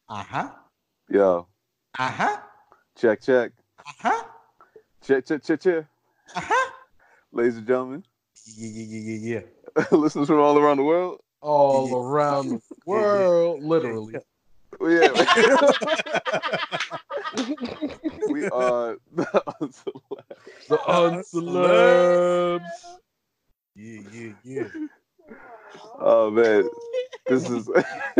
Uh-huh. Yo. Uh-huh. Check. Uh-huh. Check. Uh-huh. Ladies and gentlemen, Yeah. listeners from all around the world. All around the world, literally. Well, yeah. We are the Unselect. The Uncelebs. Yeah. Oh man, this is.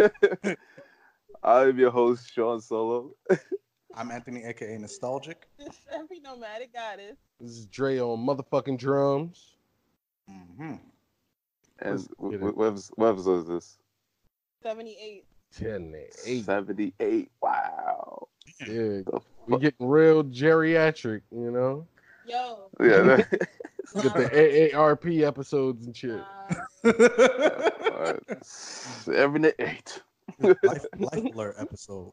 I'm your host, Sean Solo. I'm Anthony, aka Nostalgic. This is every nomadic goddess. This is Dre on motherfucking drums. Mm-hmm. And Let's get it. what episode is this? 78. 10 8. 78. Wow. Yeah, we getting real geriatric, you know? Yo. Yeah. Get the AARP episodes and shit. Alright. 78. Life alert episode.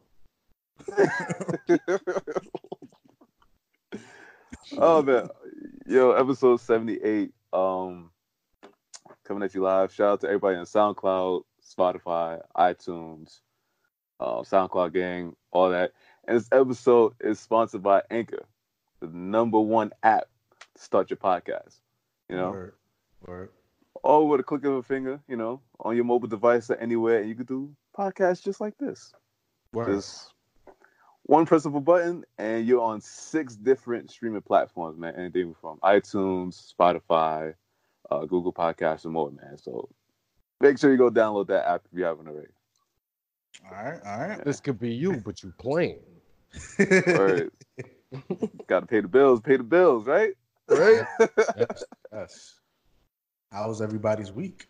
Oh man, yo, episode 78. Coming at you live. Shout out to everybody on SoundCloud, Spotify, iTunes, SoundCloud gang, all that. And this episode is sponsored by Anchor, the #1 app to start your podcast. You know, Word. all with a click of a finger. You know, on your mobile device or anywhere, and you can do podcasts just like this. Word. Just one press of a button, and you're on 6 different streaming platforms, man. Anything from iTunes, Spotify, Google Podcasts, and more, man. So make sure you go download that app if you haven't already. All right. This could be you, but you playing. Right. Got to pay the bills, right? Right? Yes. How was everybody's week?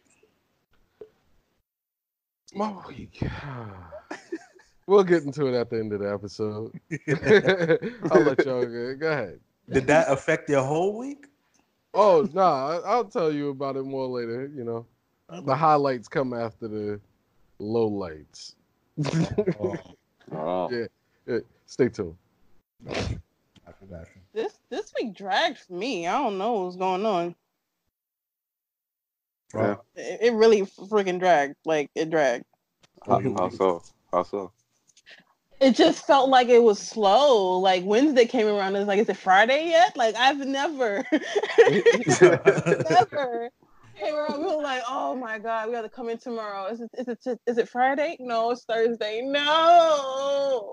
Oh, we'll get into it at the end of the episode. I'll let y'all go ahead. Did that affect your whole week? Oh, nah, I'll tell you about it more later, you know. The highlights come after the lowlights. Oh. Yeah. Stay tuned. This week dragged for me. I don't know what's going on. Yeah. It really freaking dragged. Like, it dragged. How so? It just felt like it was slow. Like, Wednesday came around, it's like, is it Friday yet? Like, I've never came around. We were like, oh my God, we got to come in tomorrow. Is it Friday? No, it's Thursday. No.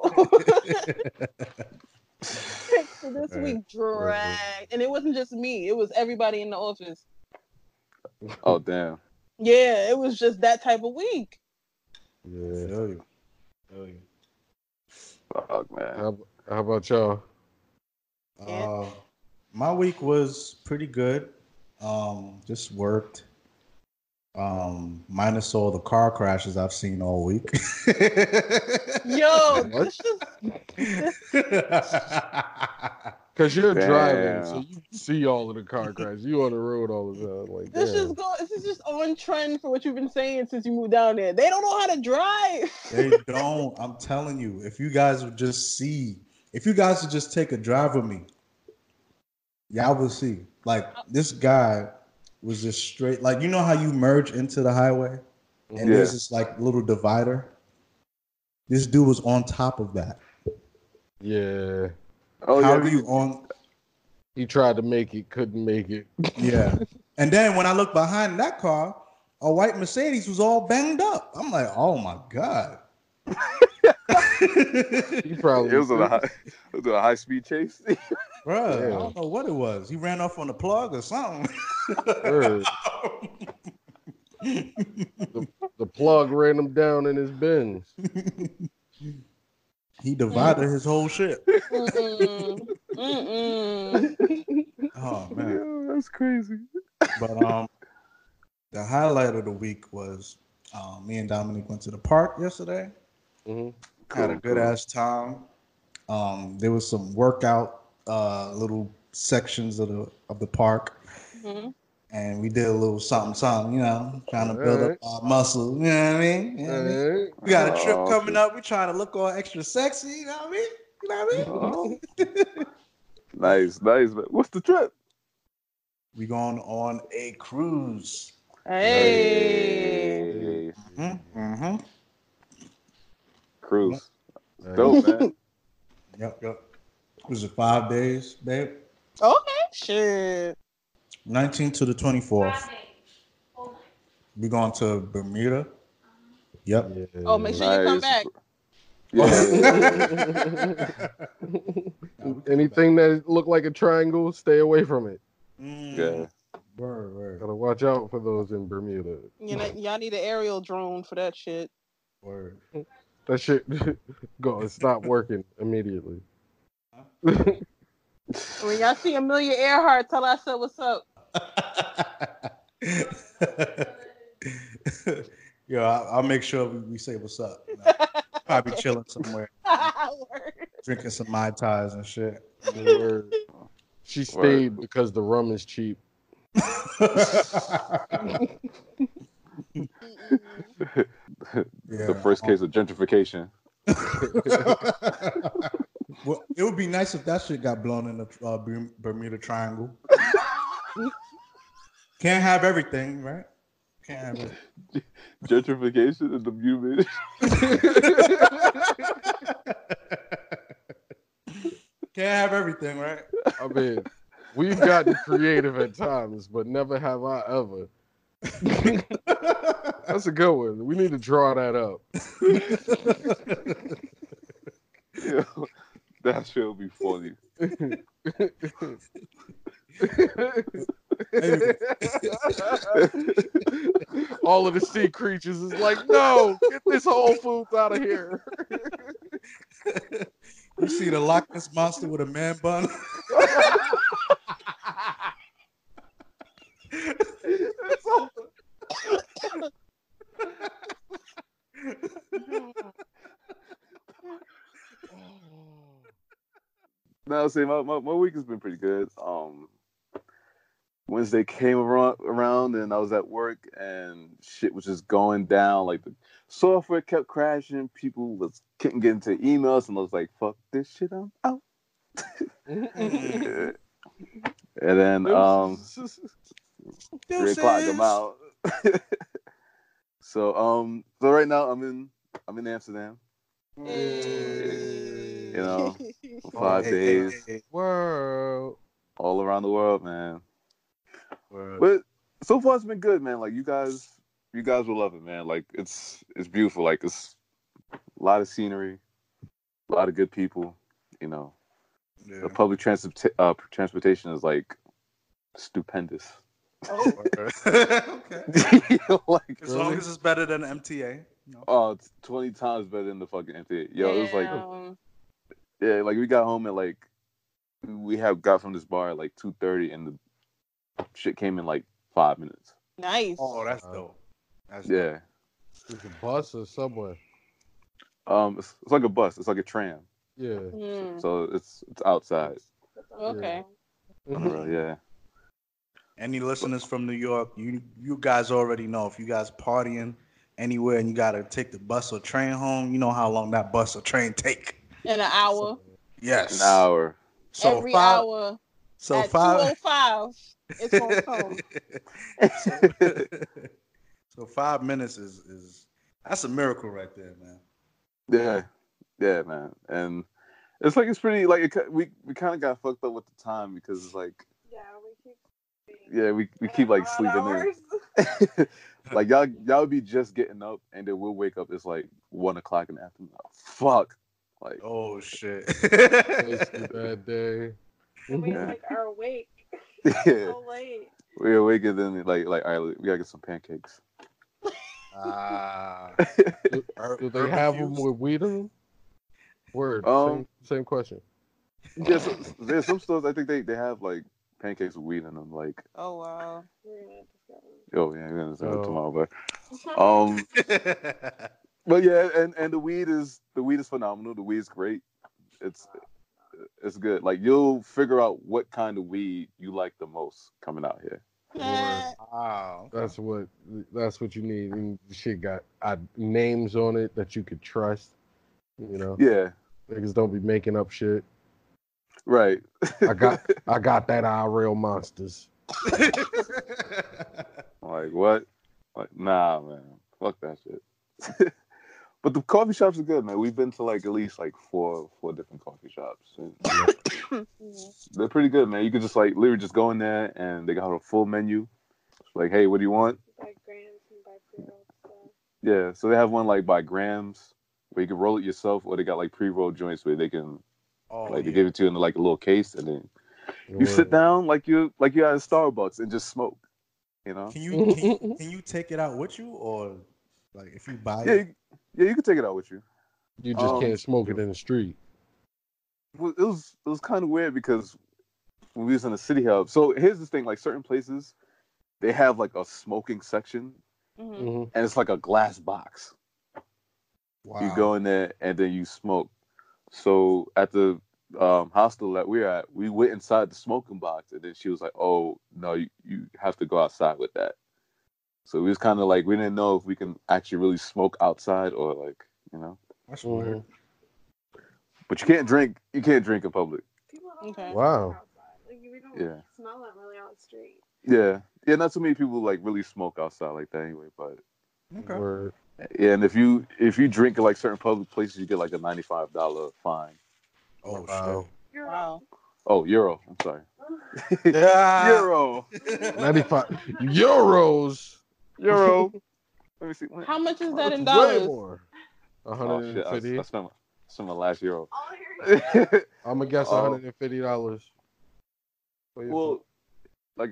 So this week dragged. And it wasn't just me. It was everybody in the office. Oh, damn. Yeah, it was just that type of week. Yeah. Feel you. Fuck, man. How about y'all? My week was pretty good. Just worked. Minus all the car crashes I've seen all week. Yo, Because you're Damn. driving, so you see all of the car crashes. You on the road all the time. Like, this damn. is just on trend for what you've been saying since you moved down there. They don't know how to drive. They don't. I'm telling you, if you guys would just take a drive with me, y'all will see. Like, this guy was just straight. Like, you know how you merge into the highway and there's this like little divider? This dude was on top of that. Yeah. Oh, How yeah. are you on? He tried to make it, couldn't make it. Yeah. And then when I looked behind that car, a white Mercedes was all banged up. I'm like, oh my God. He probably It was a high speed chase. Bro, Yeah. I don't know what it was. He ran off on the plug or something. Word. The plug ran him down in his Benz. He divided his whole shit. Mm-mm. Oh man. Yo, that's crazy. But the highlight of the week was me and Dominique went to the park yesterday. Mm-hmm. Had a good ass time. There was some workout little sections of the park. Mm-hmm. And we did a little something, you know, trying to build up our muscle. You know what I mean? You know what I mean? We got a trip coming up. We trying to look all extra sexy. You know what I mean? You know what I mean? Nice. What's the trip? We going on a cruise. Hey. Cruise. Dope, man. Yep. Was it 5 days, babe? Okay, shit. 19th to the 24th. We going to Bermuda. Yep. Yeah. Oh, make sure you come Nice. back. Yeah. Anything that look like a triangle, stay away from it. Yeah. Word. Gotta watch out for those in Bermuda. You know, y'all need an aerial drone for that shit. Word. That shit go stop working immediately. When y'all see Amelia Earhart, tell I said what's up. Yo, I'll make sure we say what's up. You know? Probably chilling somewhere, Word. drinking some Mai Tais and shit. Word. She stayed because the rum is cheap. The first case of gentrification. Well, it would be nice if that shit got blown in the Bermuda Triangle. Can't have everything, right? Can't have it. Gentrification is the beauty. Can't have everything, right? I mean, we've gotten creative at times, but never have I ever. That's a good one. We need to draw that up. Yo, that shit will be funny. All of the sea creatures is like, no, get this Whole Foods out of here. You see the Loch Ness monster with a man bun? It's all- No, see, my week has been pretty good. Wednesday came around and I was at work and shit was just going down. Like the software kept crashing. People couldn't get into emails and I was like, fuck this shit, I'm out. And then 3 o'clock I'm out. So right now I'm in Amsterdam. Hey. You know, for 5 days. World. All around the world, man. Word. But so far it's been good, man. Like you guys will love it, man. Like it's beautiful. Like it's a lot of scenery, a lot of good people. You know, Yeah. the public transportation is like stupendous. Okay. Like As long as it's better than MTA. You know. oh, it's 20 times better than the fucking MTA. Yo, it was like yeah, like we got home at like got from this bar at like 2:30 and the shit came in like 5 minutes. Nice. Oh, that's dope. That's Yeah. Is it bus or subway? It's like a bus. It's like a tram. Yeah. Mm, So it's outside. okay. Yeah. Any listeners from New York, you guys already know if you guys partying anywhere and you gotta take the bus or train home, you know how long that bus or train take. In an hour. Yes. An hour. So Every 5 hour. So at 5 2:05, it's gonna come. So 5 minutes is that's a miracle right there, man. Yeah, man. And it's like it's pretty like we kind of got fucked up with the time because it's like we keep like sleeping in. Like y'all would be just getting up and then we'll wake up. It's like 1 o'clock in the afternoon. Oh, fuck. Like Oh shit. It's a bad day. And we like are awake yeah, so late. we're awake and then like all right, we gotta get some pancakes. Do they have them with weed in them? Word. Same question. Yeah, so, there's some stores I think they have like pancakes with weed in them. Like Oh wow. oh yeah, we're gonna say that tomorrow, but yeah, and the weed is phenomenal. The weed is great. It's good. Like you'll figure out what kind of weed you like the most coming out here. Wow. That's what you need. And the shit got names on it that you could trust. You know, Yeah, niggas don't be making up shit. right. I got that real monsters. Like what? Like nah, man. Fuck that shit. But the coffee shops are good, man. We've been to like at least like four different coffee shops. And they're pretty good, man. You could just like literally just go in there and they got a full menu. Like, hey, what do you want? By grams and by pre-rolled stuff. Yeah, so they have one like by grams where you can roll it yourself, or they got like pre-rolled joints where they can they give it to you in like a little case, and then you sit down like you're at Starbucks and just smoke. You know? Can you take it out with you, or like if you buy it? Yeah, you can take it out with you. You just can't smoke it in the street. Well, it was kind of weird because when we was in the city hub. So here's the thing: like certain places, they have like a smoking section, and it's like a glass box. Wow. You go in there and then you smoke. So at the hostel that we're at, we went inside the smoking box, and then she was like, "Oh no, you have to go outside with that." So we was kind of like, we didn't know if we can actually really smoke outside or like, you know. That's weird. But you can't drink in public. People don't Okay. Wow. Like, we don't smell that really on the street. Yeah, not too many people like really smoke outside like that anyway. But Okay. Word. yeah, and if you drink at like certain public places, you get like a $95 fine. Oh Wow. shit! Wow. Oh, euro. I'm sorry. Yeah. Euro. 95 euros. Euro. Let me see. How much is that in That's dollars? way more. Oh shit! 150. I spent my last euro. I'm gonna guess $150. Well, like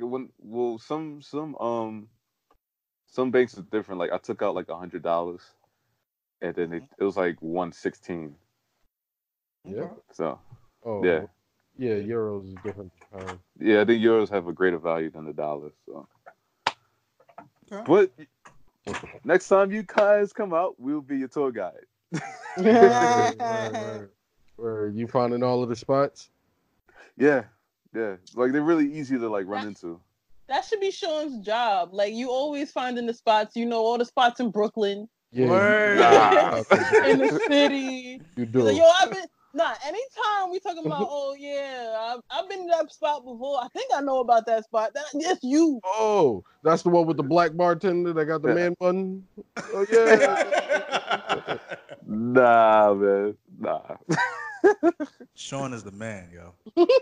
some banks are different. Like I took out like $100, and then it was like 116. Yeah. So. Oh. Yeah. Yeah, euros is different. Yeah, I think euros have a greater value than the dollar. So. Okay. But next time you guys come out, we'll be your tour guide. Right. Where you finding all of the spots? Yeah. Like they're really easy to like run into. That should be Sean's job. Like you always finding the spots. You know all the spots in Brooklyn. Yeah. In the city. You do. Like, yo, anytime we talking about, oh yeah, I've been to that spot before. I think I know about that spot. That's you. Oh, that's the one with the black bartender that got the man bun. Oh yeah. Nah, man. Nah. Sean is the man, yo.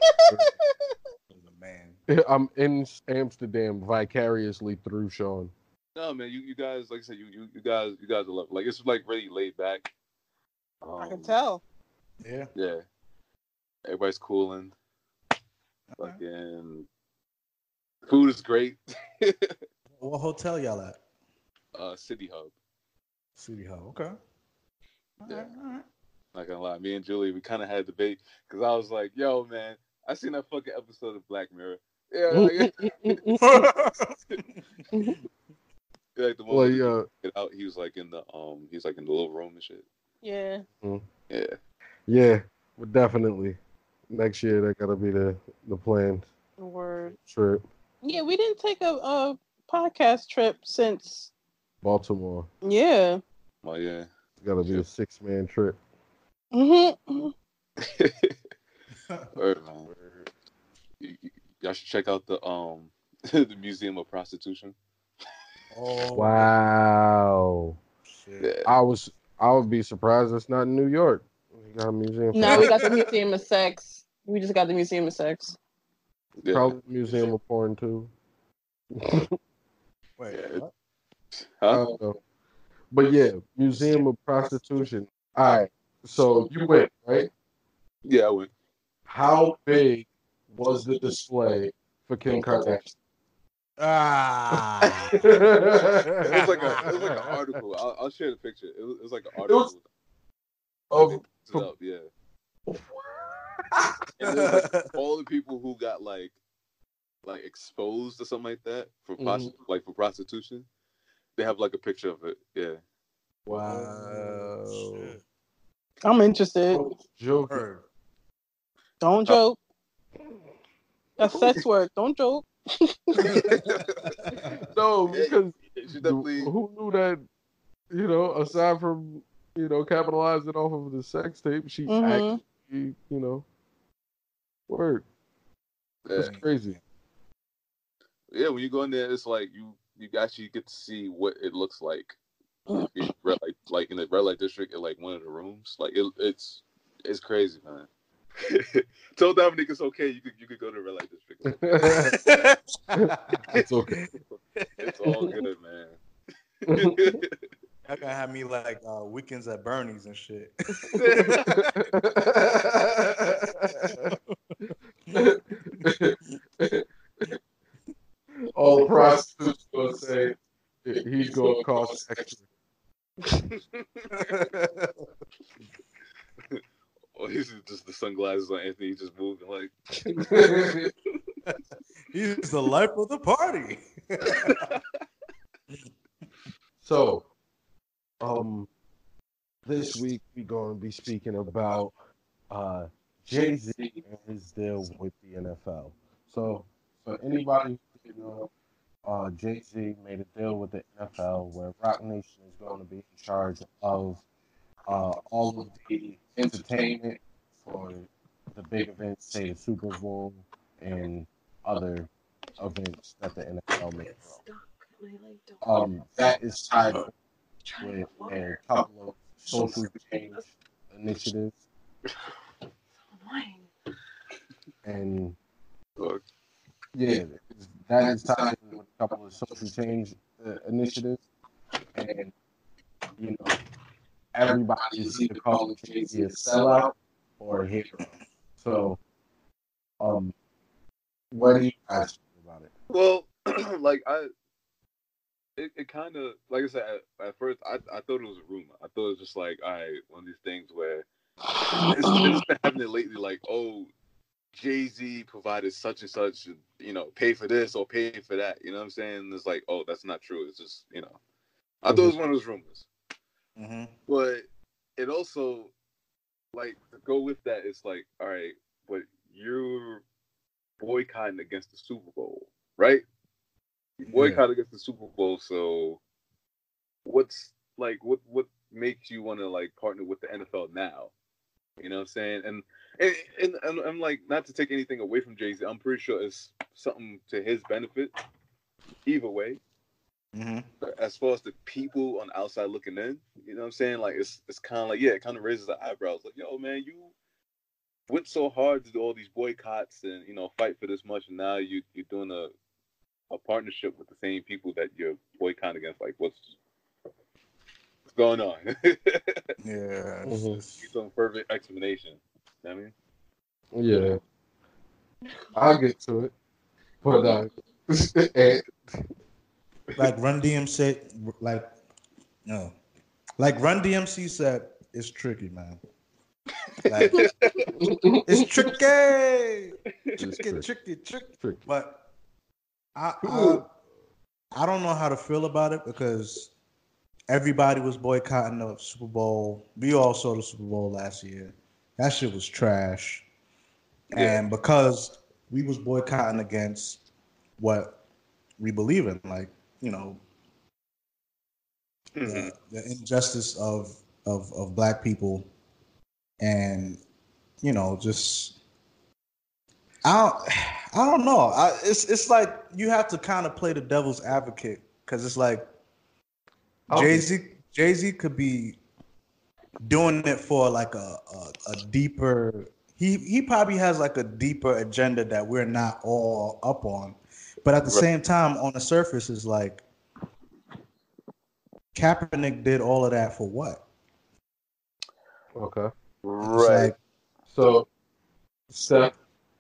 I'm in Amsterdam vicariously through Sean. No, man, you guys, like I said, you guys are love. Like it's like really laid back. I can tell. Yeah. Everybody's cooling. Fucking food is great. What hotel y'all at? City Hub. City Hub. Okay. All right. Not gonna lie, me and Julie, we kind of had a debate because I was like, "Yo, man, I seen that fucking episode of Black Mirror." Yeah, like the moment get out, he was like in the little room and shit. Yeah. Yeah, well, definitely. Next year that gotta be the plan. Word. Trip. Yeah, we didn't take a podcast trip since Baltimore. Yeah. Oh yeah. It's gotta be a 6-man trip. Mm-hmm. Word, man. Y'all should check out the the Museum of Prostitution. Oh Wow. Shit. Yeah. I would be surprised it's not in New York. We got a museum. No, we got the Museum of Sex. We just got the Museum of Sex. Yeah. Probably Museum of Porn too. Wait. Yeah. What? I Huh? don't know. But yeah, Museum of Prostitution. All right. So you went, right? Yeah, I went. How big was the display for Kim Kardashian? Ah. It was like an article. I'll share the picture. It was like an article. Yeah. And then, like, all the people who got like exposed or something like that for for prostitution, they have like a picture of it. Yeah. Wow. Shit. I'm interested. Joke. Word. Don't joke. That's sex work. Don't joke. No, because She definitely. who knew that, aside from, capitalizing off of the sex tape, she actually, worked. That's crazy. Yeah, when you go in there, it's like you actually get to see what it looks like like in the red light district in like one of the rooms. Like it's crazy, man. Tell Dominic it's okay. You could go to the red light district. It's okay. It's all good, man. Y'all gonna have me like weekends at Bernie's and shit. All the prostitutes gonna say he's gonna cost extra. Oh, he's just the sunglasses on Anthony. He's just moving like. He's the life of the party. So, this week we're going to be speaking about Jay-Z and his deal with the NFL. So, for anybody who doesn't know, Jay-Z made a deal with the NFL where Rock Nation is going to be in charge of all of the entertainment for the big events, say the Super Bowl and other events that the NFL makes. That is tied up with a couple of social change initiatives. And yeah, that is tied in with a couple of social change initiatives. And, you know, everybody is either calling Jay-Z a sellout or a hero. So, what do you guys think about it? Well, like it kind of, like I said, at first I thought it was a rumor. I thought it was just like, all right, one of these things where it's been happening lately, like, oh, Jay-Z provided such and such, you know, pay for this or pay for that. You know what I'm saying? It's like, oh, that's not true. It's just, you know, I thought it was one of those rumors. Mm-hmm. But it also, like, to go with that, it's like, all right, but you're boycotting against the Super Bowl, right? You boycott against the Super Bowl, so what's, like, what makes you want to, like, partner with the NFL now? You know what I'm saying? And I'm like, not to take anything away from Jay-Z, I'm pretty sure it's something to his benefit, either way. Mm-hmm. As far as the people on the outside looking in, you know what I'm saying? Like, it's kind of like, yeah, it kind of raises the eyebrows. Like, yo, man, you went so hard to do all these boycotts and, you know, fight for this much, and now you're doing a partnership with the same people that you're boycotting against. Like, what's going on? Yeah. Need some perfect explanation. You know what I mean? Yeah. I'll get to it. But, like Run DMC, like Run DMC said, it's tricky, man. Like, it's tricky. Tricky. But I don't know how to feel about it because everybody was boycotting the Super Bowl. We all saw the Super Bowl last year. That shit was trash. Yeah. And because we was boycotting against what we believe in, like, you know, the injustice of black people, and, you know, just I don't know. It's like you have to kind of play the devil's advocate because it's like Jay-Z could be doing it for like a deeper. He probably has like a deeper agenda that we're not all up on, but at the same time, on the surface, is like Kaepernick did all of that for what? okay. Right. Like, So, Steph.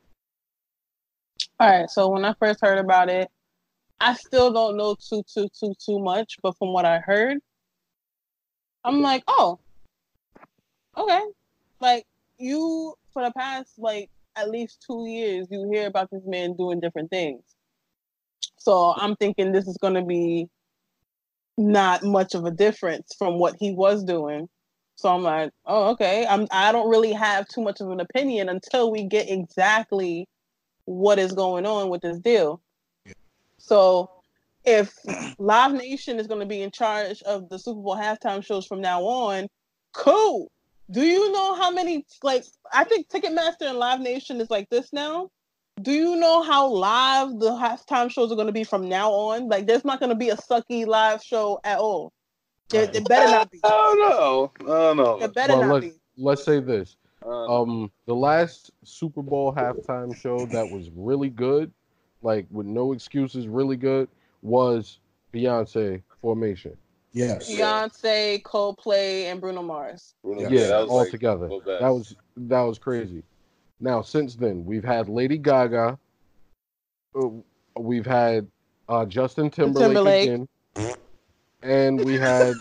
All right. So when I first heard about it, I still don't know too much, but from what I heard, I'm like, oh, okay. Like, you, for the past, like, at least 2 years, you hear about this man doing different things. So I'm thinking this is going to be not much of a difference from what he was doing. So I'm like, oh, okay. I don't really have too much of an opinion until we get exactly what is going on with this deal. So if Live Nation is going to be in charge of the Super Bowl halftime shows from now on, cool. Do you know how many, like, I think Ticketmaster and Live Nation is like this now? Do you know how live the halftime shows are going to be from now on? Like, there's not going to be a sucky live show at all. It better not be. I don't know. It better Well, not be. let's say this. Uh, The last Super Bowl halftime show that was really good, like with no excuses, really good, was Beyonce Formation. Yes. Yeah. Beyonce, Coldplay, and Bruno Mars. Bruno, Yeah. Yeah, that was all like together. the best. That was crazy. Now, since then, we've had Lady Gaga. We've had Justin Timberlake again, and we had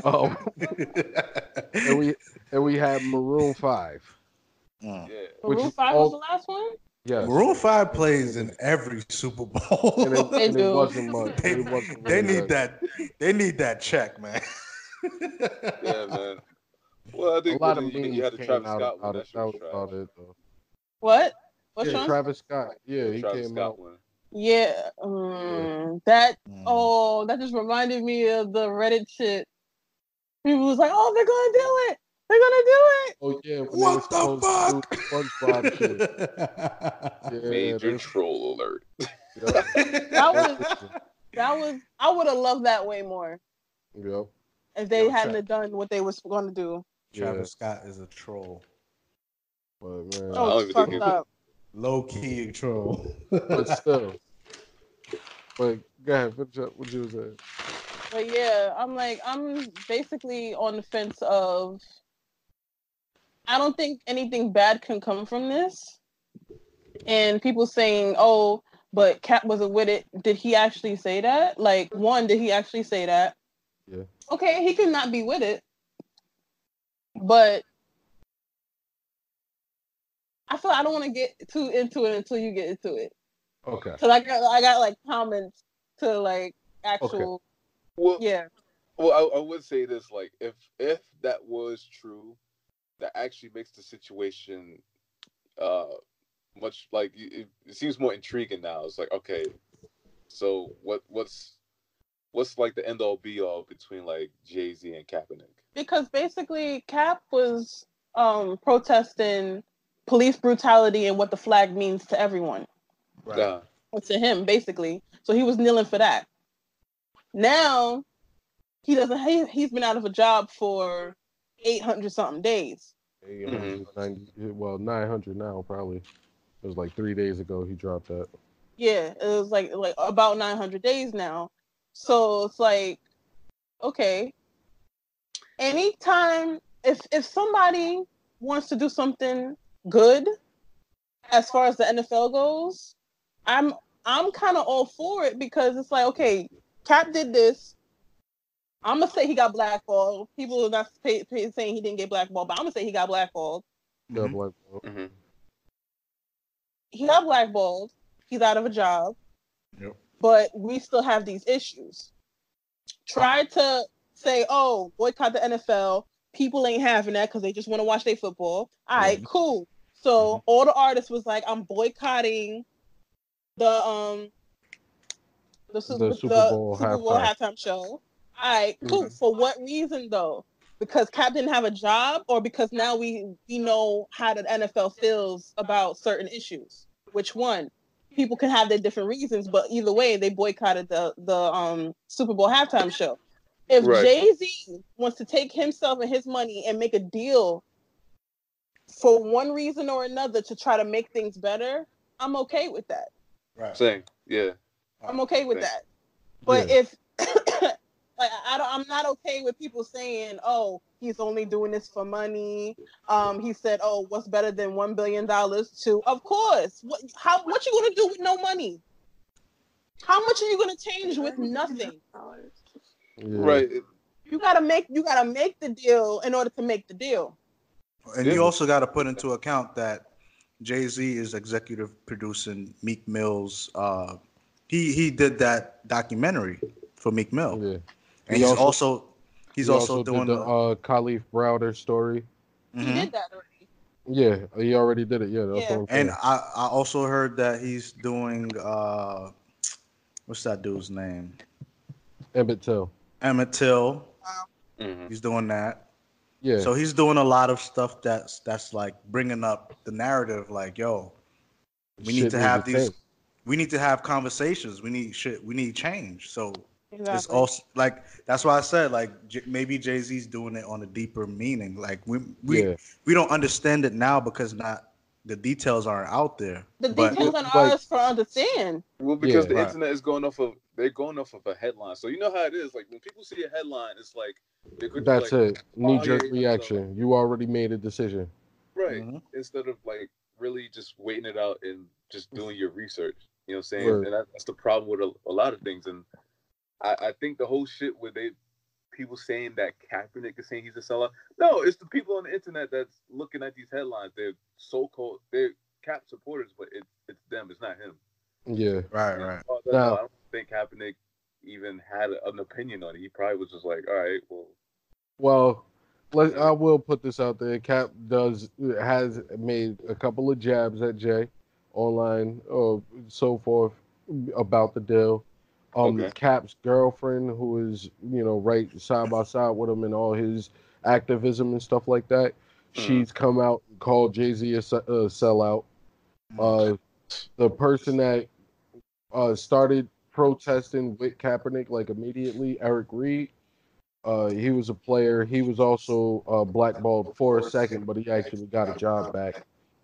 and we had Maroon 5. Mm. Yeah. Maroon 5 was the last one? Yes. Maroon 5 plays in every Super Bowl. They And do. it wasn't much. They, It wasn't they really need that. They need that check, man. Yeah, man. Well, I A think lot when of you memes had the came Travis out Scott one. about it. That shit That was was trash. about it, though. What? Which Yeah, one? Travis Scott. Yeah, The he Travis came Scott out. one. Yeah. That. Mm. Oh, that just reminded me of the Reddit shit. People was like, "Oh, they're gonna do it. They're gonna do it." Oh yeah, when What they were the supposed fuck? to do the SpongeBob shit. Yeah, Major that's, troll alert. yep. That was. I would have loved that way more Yep. if they Yo, hadn't Tra- have done what they was going to do. Travis Scott is a troll. But man, I Oh, don't it's even think fucked up. Low key troll. but still. But go ahead, finish up what you were saying. But yeah, I'm basically on the fence of. I don't think anything bad can come from this. And people saying, "Oh, but Cap wasn't with it." Did he actually say that? Like, one, did he actually say that? Yeah. Okay, he could not be with it, but I feel I don't want to get too into it until you get into it. Okay. Cause I got like comments to like actual. Well, Yeah. well, I would say this: like, if that was true, that actually makes the situation much like it seems more intriguing now. It's like, okay, so what's like the end all be all between like Jay-Z and Kaepernick? Because basically Cap was protesting police brutality and what the flag means to everyone. Right. Or to him, basically. So he was kneeling for that. Now he's been out of a job for 800 something days. 890, well, 900 now probably. It was like 3 days ago he dropped that. Yeah, it was like about 900 days now. So it's like, okay. Anytime if somebody wants to do something good as far as the NFL goes, I'm kind of all for it because it's like, okay, Cap did this. I'm gonna say he got blackballed. People are not saying he didn't get blackballed, but I'm gonna say he got blackballed. Yeah, like, Mm-hmm. He got blackballed. He's out of a job. Yep. But we still have these issues. Try to say, oh, boycott the NFL. People ain't having that because they just want to watch their football. All right, cool. So all the artists was like, I'm boycotting the Super Bowl halftime show. All right, cool. For what reason though? Because Cap didn't have a job, or because now we know how the NFL feels about certain issues. Which one? People can have their different reasons, but either way, they boycotted the Super Bowl halftime show. If Jay-Z wants to take himself and his money and make a deal for one reason or another to try to make things better, I'm okay with that. Right. Same. Yeah. I'm okay with that. But if like I'm not okay with people saying, "Oh, he's only doing this for money." He said, "Oh, what's better than $1 billion?" To, of course. What you gonna do with no money? How much are you gonna change with nothing? Right. You gotta make the deal in order to make the deal. And you also got to put into account that Jay-Z is executive producing Meek Mill's. He did that documentary for Meek Mill. Yeah. And he's also doing did the Khalif Browder story. He did that already. Yeah, he already did it. Yeah, that's what I'm saying. And I also heard that he's doing what's that dude's name? Emmett Till. Mm-hmm. He's doing that. Yeah. So he's doing a lot of stuff that's like bringing up the narrative. Like, yo, we need to have these. We need to have conversations. We need change. So Exactly. It's also like that's why I said like maybe Jay-Z's doing it on a deeper meaning. Like we don't understand it now because not the details aren't out there. The But details aren't like- ours for understand. Well, because Yeah. the Right. internet is going off of they're going off of a headline. So you know how it is. Like when people see a headline, it's like they're quick to That's like, it. Knee-jerk yeah, reaction. You already made a decision. right. Mhm. Instead of like really just waiting it out and just doing your research. You know what I'm saying? Right. And that's the problem with a lot of things. And I think the whole shit where people saying that Kaepernick is saying he's a sellout. No, it's the people on the internet that's looking at these headlines. They're Cap supporters, but it's them. It's not him. Yeah. right, right. Now- I don't think Kaepernick even had an opinion on it. He probably was just like, all right, well, Well, I will put this out there. Cap has made a couple of jabs at Jay online or so forth about the deal. Okay. Cap's girlfriend, who is right side by side with him in all his activism and stuff like that, she's come out and called Jay-Z a sellout. The person that started protesting with Kaepernick like immediately, Eric Reed. He was a player. He was also blackballed for a second, but he actually got a job back.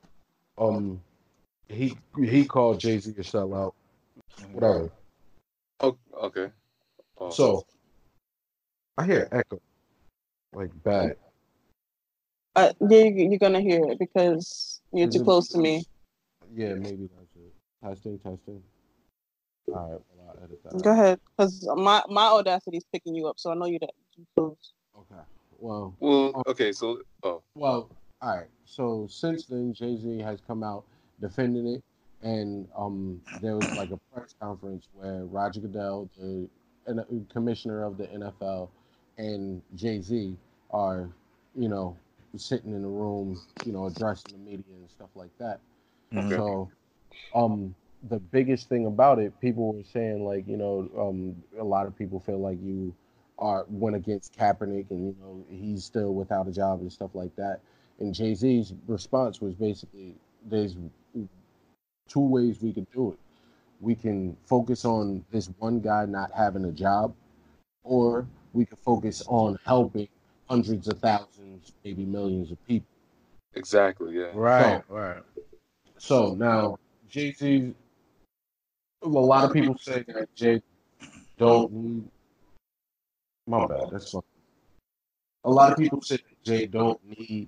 He called Jay-Z a sellout. Whatever. oh, okay. So I hear echo, like bad. You're gonna hear it because you're too close to me. Yeah, maybe that's it. Testing. All right, well, I'll edit that. Go ahead, because my Audacity is picking you up, so I know you're that too close. Okay. Well, okay. So, Well, all right. So since then, Jay-Z has come out defending it, and there was like a press conference where Roger Goodell, the commissioner of the NFL, and Jay-Z are, sitting in a room, addressing the media and stuff like that. Okay. So, the biggest thing about it, people were saying like, a lot of people feel like you went against Kaepernick and he's still without a job and stuff like that. And Jay-Z's response was basically, there's two ways we could do it. We can focus on this one guy not having a job, or we can focus on helping hundreds of thousands, maybe millions of people. exactly, yeah. Right, So- right. So now Jay-Z, a lot of people say that Jay don't need. My bad. That's fine. A lot of people say that Jay don't need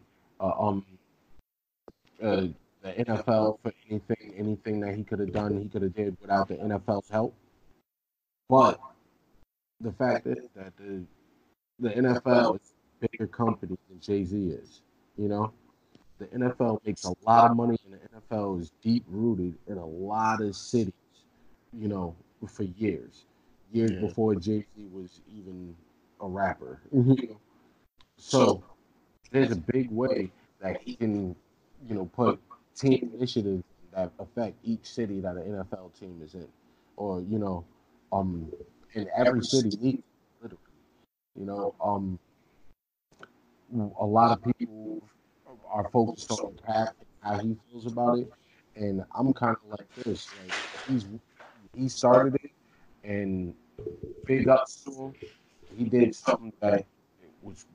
the NFL for anything that he could have done, he could have did without the NFL's help. But the fact is that the NFL is a bigger company than Jay-Z is. The NFL makes a lot of money, and the NFL is deep rooted in a lot of cities, for years Yeah. before Jay-Z was even a rapper. So there's a big way that he can, put team initiatives that affect each city that an NFL team is in, or in every city needs it, literally. A lot of people are focused on Cap and how he feels about it, and I'm kind of like this. Like he started it, and big ups to him. He did something that was,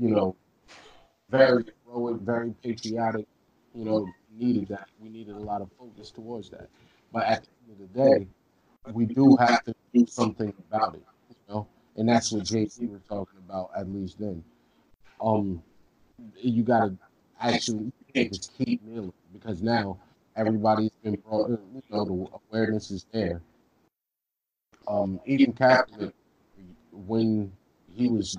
very heroic, very patriotic. Needed that. We needed a lot of focus towards that. But at the end of the day, we do have to do something about it, and that's what Jay-Z was talking about, at least then. You gotta actually just keep kneeling, because now everybody's been brought, the awareness is there. Even Kaepernick, when he was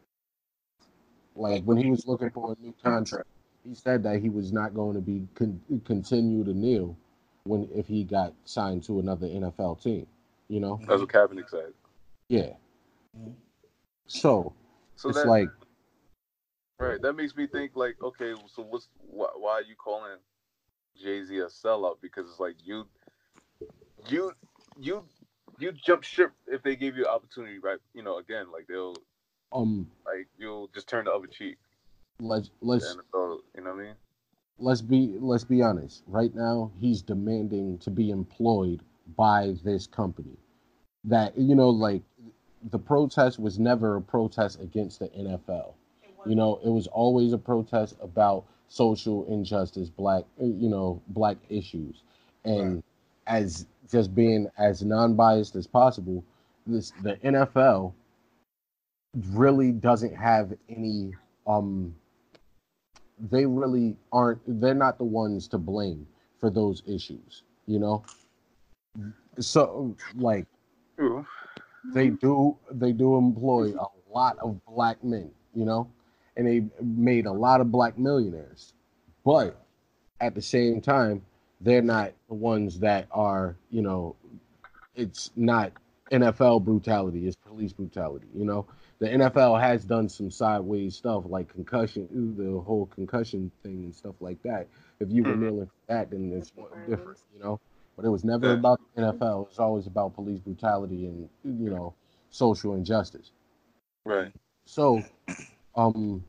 looking for a new contract, he said that he was not going to be continue to kneel if he got signed to another NFL team. That's what Kaepernick said. Yeah. So So it's that like, right, that makes me think like, okay, so why are you calling Jay-Z a sellout? Because it's like you jump ship if they give you an opportunity, right? Again, like they'll like you'll just turn the other cheek. let's And so, you know what I mean? let's be honest. Right now, he's demanding to be employed by this company. That the protest was never a protest against the NFL. You know, it was always a protest about social injustice, black issues, and Right. as just being as non-biased as possible, the NFL really doesn't have any. They really aren't. They're not the ones to blame for those issues. You know, so like True. they do employ a lot of black men, you know, and they made a lot of black millionaires. Right. But at the same time, they're not the ones that are, you know, it's not NFL brutality, it's police brutality, you know. The NFL has done some sideways stuff like concussion, the whole concussion thing and stuff like that. If you were Mhm. kneeling for that, then it's different, Violence. you know. But it was never Yeah. about the NFL. It was always about police brutality and social injustice. Right. So, um,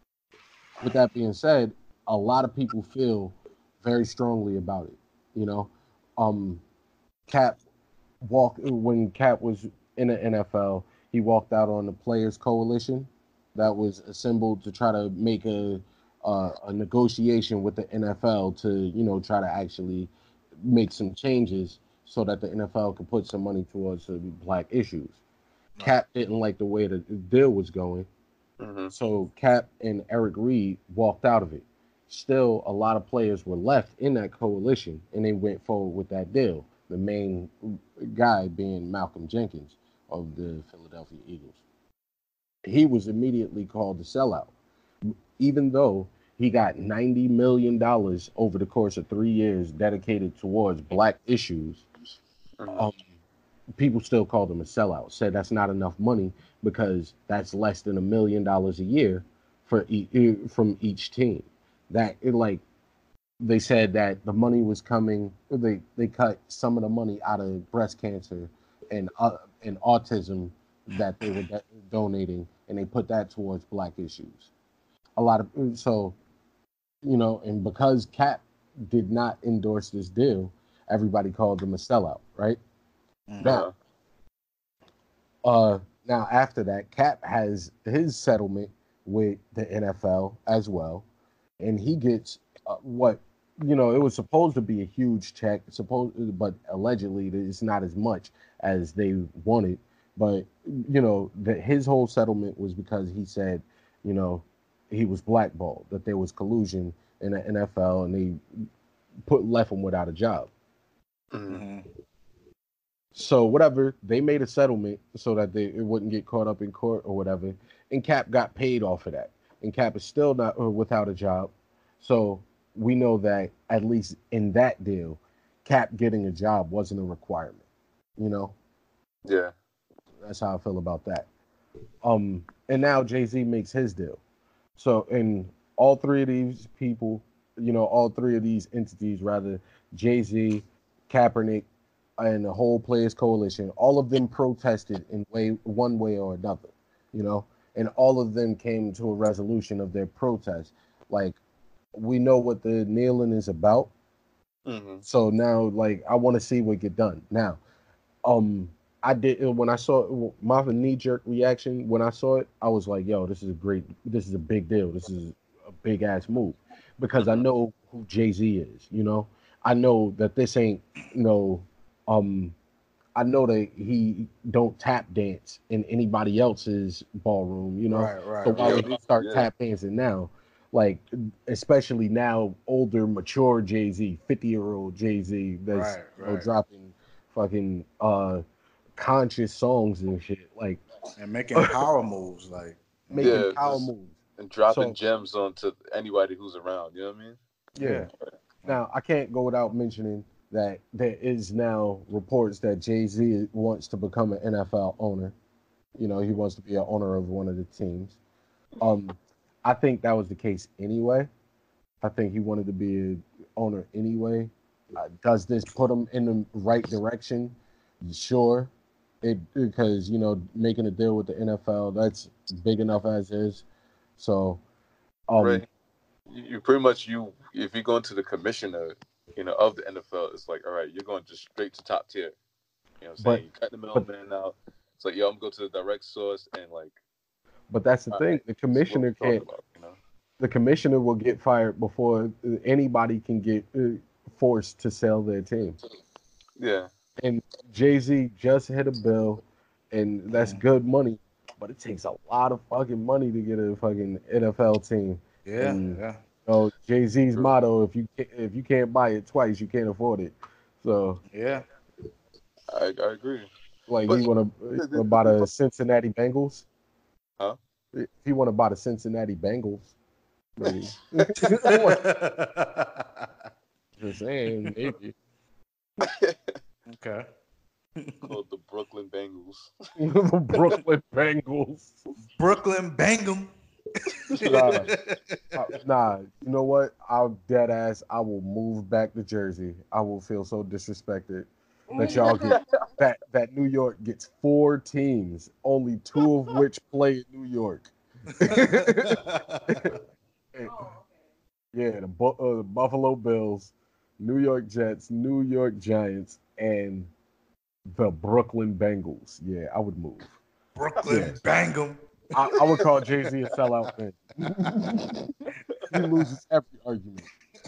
with that being said, a lot of people feel very strongly about it. You know, um, Cap when Cap was in the NFL, he walked out on the Players Coalition that was assembled to try to make a negotiation with the NFL to try to actually make some changes so that the NFL could put some money towards some black issues. Right. Cap didn't like the way the deal was going, Hmm. so Cap and Eric Reed walked out of it. Still, a lot of players were left in that coalition, and they went forward with that deal. The main guy being Malcolm Jenkins of the Philadelphia Eagles. He was immediately called the sellout, even though he got $90 million over the course of 3 years dedicated towards black issues. Hmm. Um, People still called him a sellout. Said that's not enough money because that's less than $1 million a year from each team. Like they said that the money was coming. They cut some of the money out of breast cancer and autism that they were donating, and they put that towards black issues. A lot of so and because Cap did not endorse this deal, everybody called him a sellout, right? Mhm. Now, now after that, Cap has his settlement with the NFL as well, and he gets what it was supposed to be a huge check, but allegedly it's not as much as they wanted. But that his whole settlement was because he said, you know, he was blackballed, that there was collusion in the NFL, and they left him without a job. Hmm. Mhm. So whatever, they made a settlement so that it wouldn't get caught up in court or whatever, and Cap got paid off of that. And Cap is still not without a job. So we know that at least in that deal, Cap getting a job wasn't a requirement. You know, Yeah. that's how I feel about that. And now Jay-Z makes his deal. So in all three of these people, all three of these entities, rather, Jay-Z, Kaepernick, and the whole Players Coalition, all of them protested in one way or another, you know, and all of them came to a resolution of their protest. Like, we know what the kneeling is about, Hmm. so now, like, I want to see what get done. Now, um, I did when I saw my knee jerk reaction when I saw it, I was like, "Yo, this is a big deal. This is a big ass move," because I Hmm. know who Jay Z is. I know that this ain't no um I know that he don't tap dance in anybody else's ballroom, Right. So Right. why Yeah. Right. would he start Yeah. tap dancing now? Like, especially now, older, mature Jay Z, 50-year-old Jay Z, that's Right. Right. dropping fucking conscious songs and shit, like And making power moves, like. making Yeah. power Just moves. and dropping So gems onto anybody who's around. You know what I mean? yeah. Yeah. Now, I can't go without mentioning that there is now reports that Jay Z wants to become an NFL owner. He wants to be an owner of one of the teams. Um, I think that was the case anyway. I think he wanted to be an owner anyway. Does this put him in the right direction? Sure. Because making a deal with the NFL, that's big enough as is. So um, Right. You pretty much if you go into the commissioner, of the NFL, it's like, all right, you're going just straight to top tier. You know what I'm saying? but You cut the but middleman out. It's like, yo, I'm gonna go to the direct source and like. But that's the thing. The commissioner can't. About, you know? The commissioner will get fired before anybody can get forced to sell their team. Yeah. And Jay-Z just hit a bill, and that's good money. But it takes a lot of fucking money to get a fucking NFL team. Yeah, and, yeah. Jay-Z's motto: if you can't buy it twice, you can't afford it. So yeah, I agree. Like, he want to buy the Cincinnati Bengals. Huh? If he want to buy the Cincinnati Bengals, maybe. Just saying, maybe. Okay. Called the Brooklyn Bengals. The Brooklyn Bengals. Brooklyn Bangum. Nah, you know what? I'll dead ass. I will move back to Jersey. I will feel so disrespected that y'all get that New York gets 4 teams, only 2 of which play in New York. Yeah, the Buffalo Bills, New York Jets, New York Giants, and the Brooklyn Bengals. Yeah, I would move. Brooklyn Bangum. I would call Jay-Z a sellout fan. He loses every argument.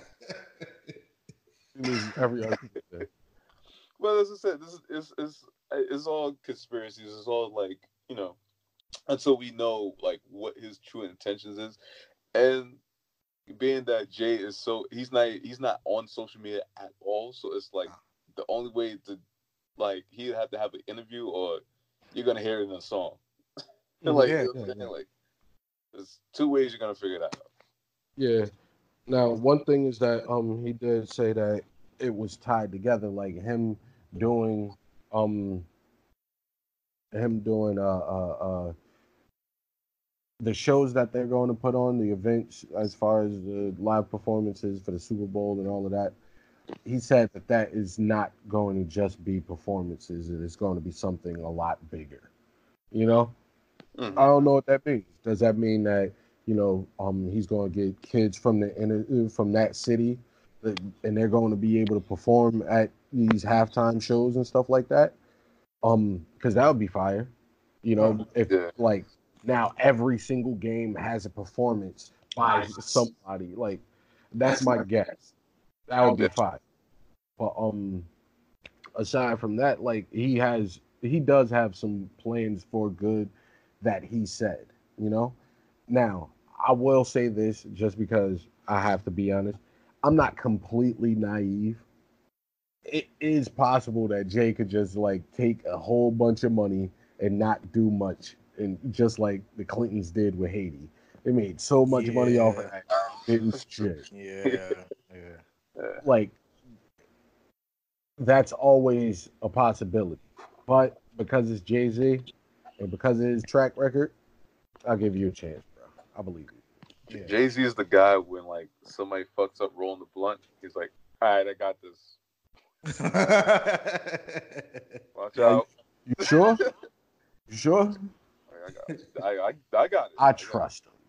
There. Well, as I said, this is it's all conspiracies. It's all like, you know, until we know like what his true intentions is, and being that Jay is he's not on social media at all, so it's like the only way to like he'd have to have an interview or you're gonna hear it in a song. Like, yeah. Like there's 2 ways you're gonna figure that out. Yeah. Now, one thing is that he did say that it was tied together, like him doing the shows that they're going to put on, the events as far as the live performances for the Super Bowl and all of that. He said that is not going to just be performances. It is going to be something a lot bigger. You know? Mm-hmm. I don't know what that means. Does that mean that, you know, he's going to get kids from that city, and they're going to be able to perform at these halftime shows and stuff like that? Because that would be fire. You know, like now every single game has a performance by somebody. Like, that's my guess. That would be fire. But aside from that, like he does have some plans for good that he said, you know. Now, I will say this just because I have to be honest. I'm not completely naive. It is possible that Jay could just like take a whole bunch of money and not do much, and just like the Clintons did with Haiti. They made so much money off of that. Didn't shit. Yeah. Like, that's always a possibility. But because it's Jay-Z and because of his track record, I'll give you a chance, bro. I believe you. Yeah. Jay-Z is the guy when like somebody fucks up rolling the blunt, he's like, all right, I got this. Watch out. You sure? You sure? I got it. I trust him.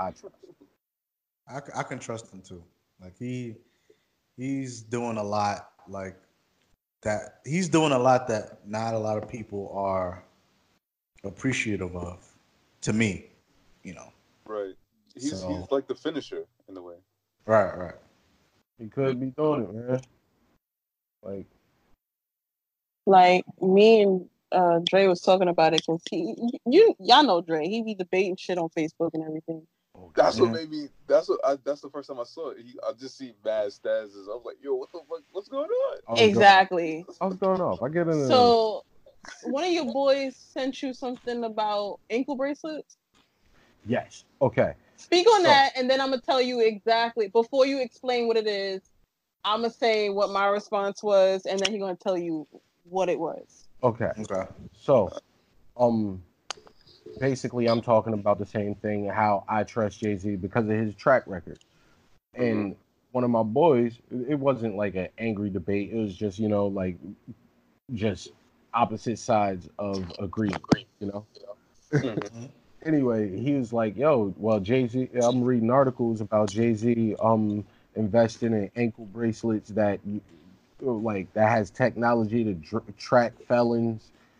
I can trust him too. Like he's doing a lot like that. He's doing a lot that not a lot of people are appreciative of. To me, you know. Right. He's like the finisher in a way. Right. He could be doing it, man. Like me and Dre was talking about it because y'all know Dre. He be debating shit on Facebook and everything. That's what made me. That's the first time I saw it. I just see mad statuses. I was like, "Yo, what the fuck? What's going on?" Exactly. I was going off. I get in. So, one of your boys sent you something about ankle bracelets. Yes. Okay. Speak on that, and then I'm gonna tell you exactly. Before you explain what it is, I'm gonna say what my response was, and then he's gonna tell you what it was. Okay. So, basically, I'm talking about the same thing, how I trust Jay-Z because of his track record. And one of my boys, it wasn't like an angry debate. It was just, you know, like just opposite sides of agreement, you know? Anyway, he was like, yo, well, Jay-Z, I'm reading articles about Jay-Z investing in ankle bracelets that has technology to track felons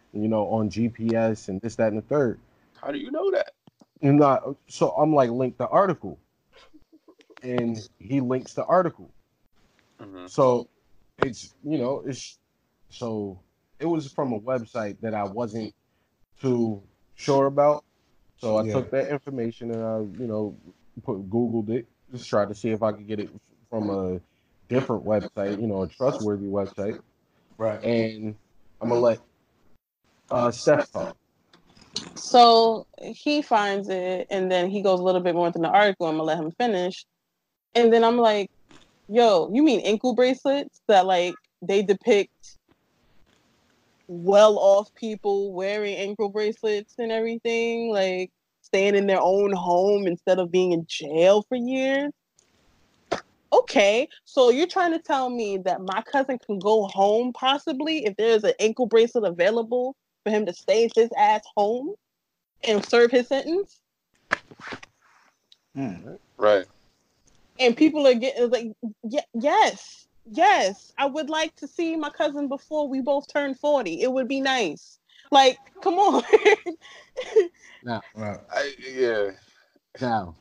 on GPS and this, that, and the third. How do you know that? So I'm like, link the article, and he links the article. Mm-hmm. So it's so it was from a website that I wasn't too sure about. So I took that information and I Googled it, just tried to see if I could get it from a different website, a trustworthy website. Right. And I'm gonna let Steph talk. So he finds it, and then he goes a little bit more into the article. I'm gonna let him finish, and then I'm like, "Yo, you mean ankle bracelets that like they depict well-off people wearing ankle bracelets and everything, like staying in their own home instead of being in jail for years?" Okay, so you're trying to tell me that my cousin can go home possibly if there's an ankle bracelet available for him to stay his ass home and serve his sentence? Right. And people are getting like, yes, I would like to see my cousin before we both turn 40. It would be nice. Like, come on. Now, yeah. Now,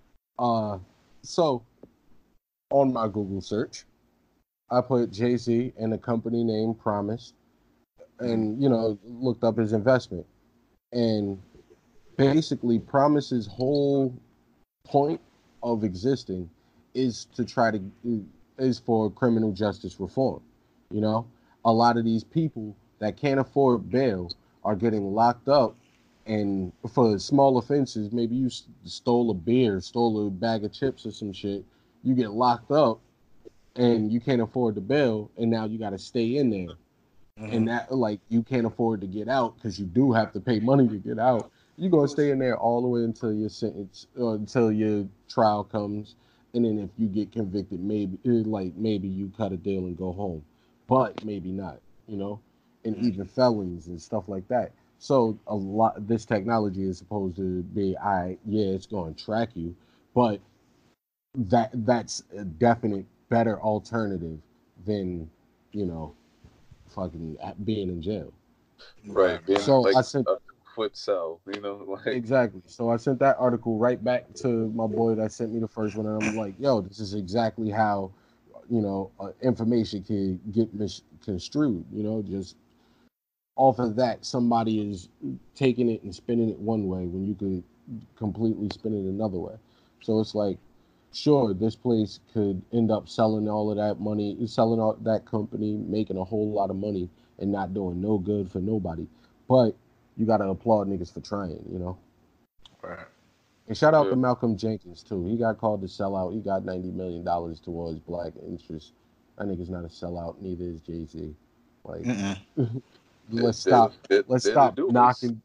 so on my Google search, I put Jay-Z and the company name Promise, and looked up his investment, and basically Promise's whole point of existing is for criminal justice reform. A lot of these people that can't afford bail are getting locked up, and for small offenses, maybe you stole a beer, stole a bag of chips or some shit, you get locked up and you can't afford the bail, and now you got to stay in there. And that, like, you can't afford to get out because you do have to pay money to get out. You're going to stay in there all the way until your sentence, until your trial comes. And then if you get convicted, maybe you cut a deal and go home, but maybe not, and even felons and stuff like that. So a lot, this technology is supposed to be, it's going to track you, but that's a definite better alternative than, fucking being in jail. Right. Being So like I sent a foot cell, like exactly. So I sent that article right back to my boy that sent me the first one, and I'm like, yo, this is exactly how, information can get misconstrued. Just off of that, somebody is taking it and spinning it one way when you could completely spin it another way. So it's like, sure, this place could end up selling all of that money, selling all that company, making a whole lot of money, and not doing no good for nobody. But you got to applaud niggas for trying, Right. And shout out to Malcolm Jenkins, too. He got called to sell out. He got $90 million towards black interests. That nigga's not a sellout, neither is Jay-Z. Like, let's stop knocking,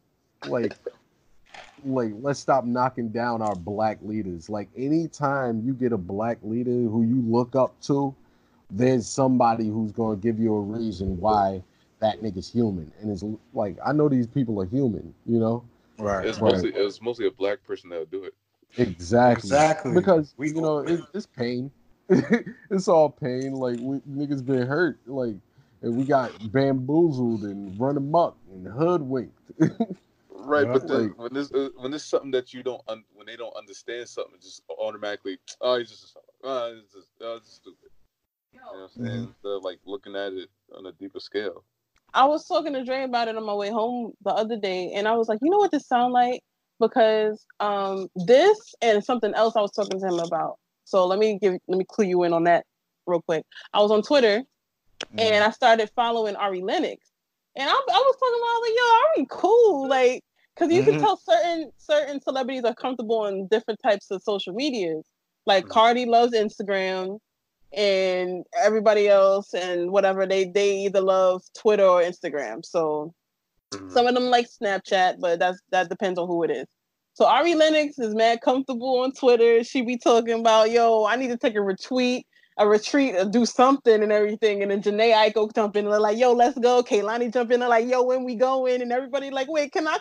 let's stop knocking down our black leaders. Like, anytime you get a black leader who you look up to, there's somebody who's going to give you a reason why that nigga's human. And it's like, I know these people are human, Right. It's mostly a black person that'll do it. Exactly. Because, it's pain. It's all pain. Like, niggas been hurt. Like, and we got bamboozled and run amok and hoodwinked. Right, but when there's something that you don't when they don't understand something, just automatically, he's just stupid. You know what I'm saying? Instead of like looking at it on a deeper scale. I was talking to Dre about it on my way home the other day, and I was like, you know what this sound like? Because this and something else I was talking to him about. So let me clue you in on that real quick. I was on Twitter, and I started following Ari Lennox, and I was talking about, like, yo, Ari cool, like, because you can tell certain celebrities are comfortable in different types of social medias. Like Cardi loves Instagram, and everybody else and whatever, they either love Twitter or Instagram. So some of them like Snapchat, but that depends on who it is. So Ari Lennox is mad comfortable on Twitter. She be talking about, yo, I need to take a retreat, or do something and everything. And then Janae Aiko jump in and they're like, yo, let's go. Kaylani jump in and like, yo, when we going? And everybody like, wait, can I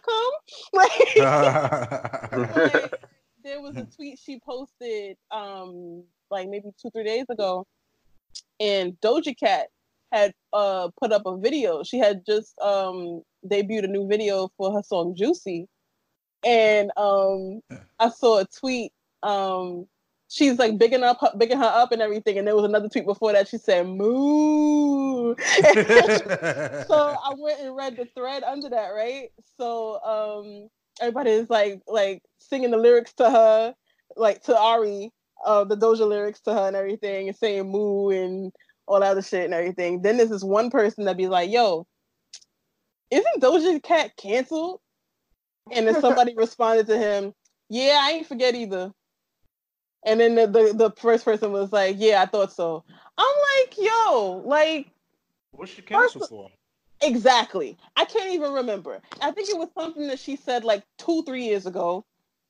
come? Like, there was a tweet she posted like maybe 2-3 days ago, and Doja Cat had put up a video. She had just debuted a new video for her song Juicy. And I saw a tweet. She's like bigging her up and everything. And there was another tweet before that. She said, "Moo." So I went and read the thread under that, right? So everybody is like singing the lyrics to her, like to Ari, the Doja lyrics to her and everything, and saying "moo" and all that other shit and everything. Then there's this one person that be like, "Yo, isn't Doja Cat canceled?" And then somebody responded to him, "Yeah, I ain't forget either." And then the first person was like, "Yeah, I thought so." I'm like, "Yo, like, what's she canceled for?" Exactly. I can't even remember. I think it was something that she said like 2-3 years ago.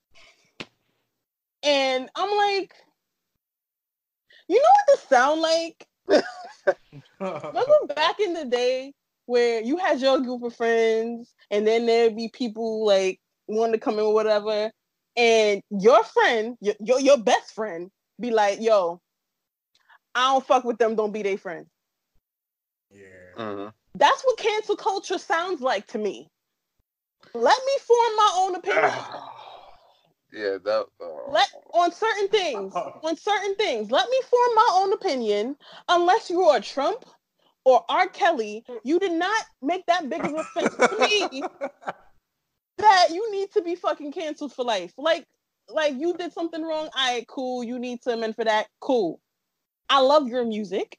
And I'm like, you know what this sound like? Remember back in the day where you had your group of friends and then there'd be people like wanting to come in or whatever, and your friend, your best friend, be like, "Yo, I don't fuck with them, don't be their friend." Yeah. Mm-hmm. That's what cancel culture sounds like to me. Let me form my own opinion. Yeah, that. On certain things, let me form my own opinion. Unless you are Trump or R. Kelly, you did not make that big of a offense to me that you need to be fucking canceled for life. Like you did something wrong. All right, cool. You need to amend for that. Cool. I love your music.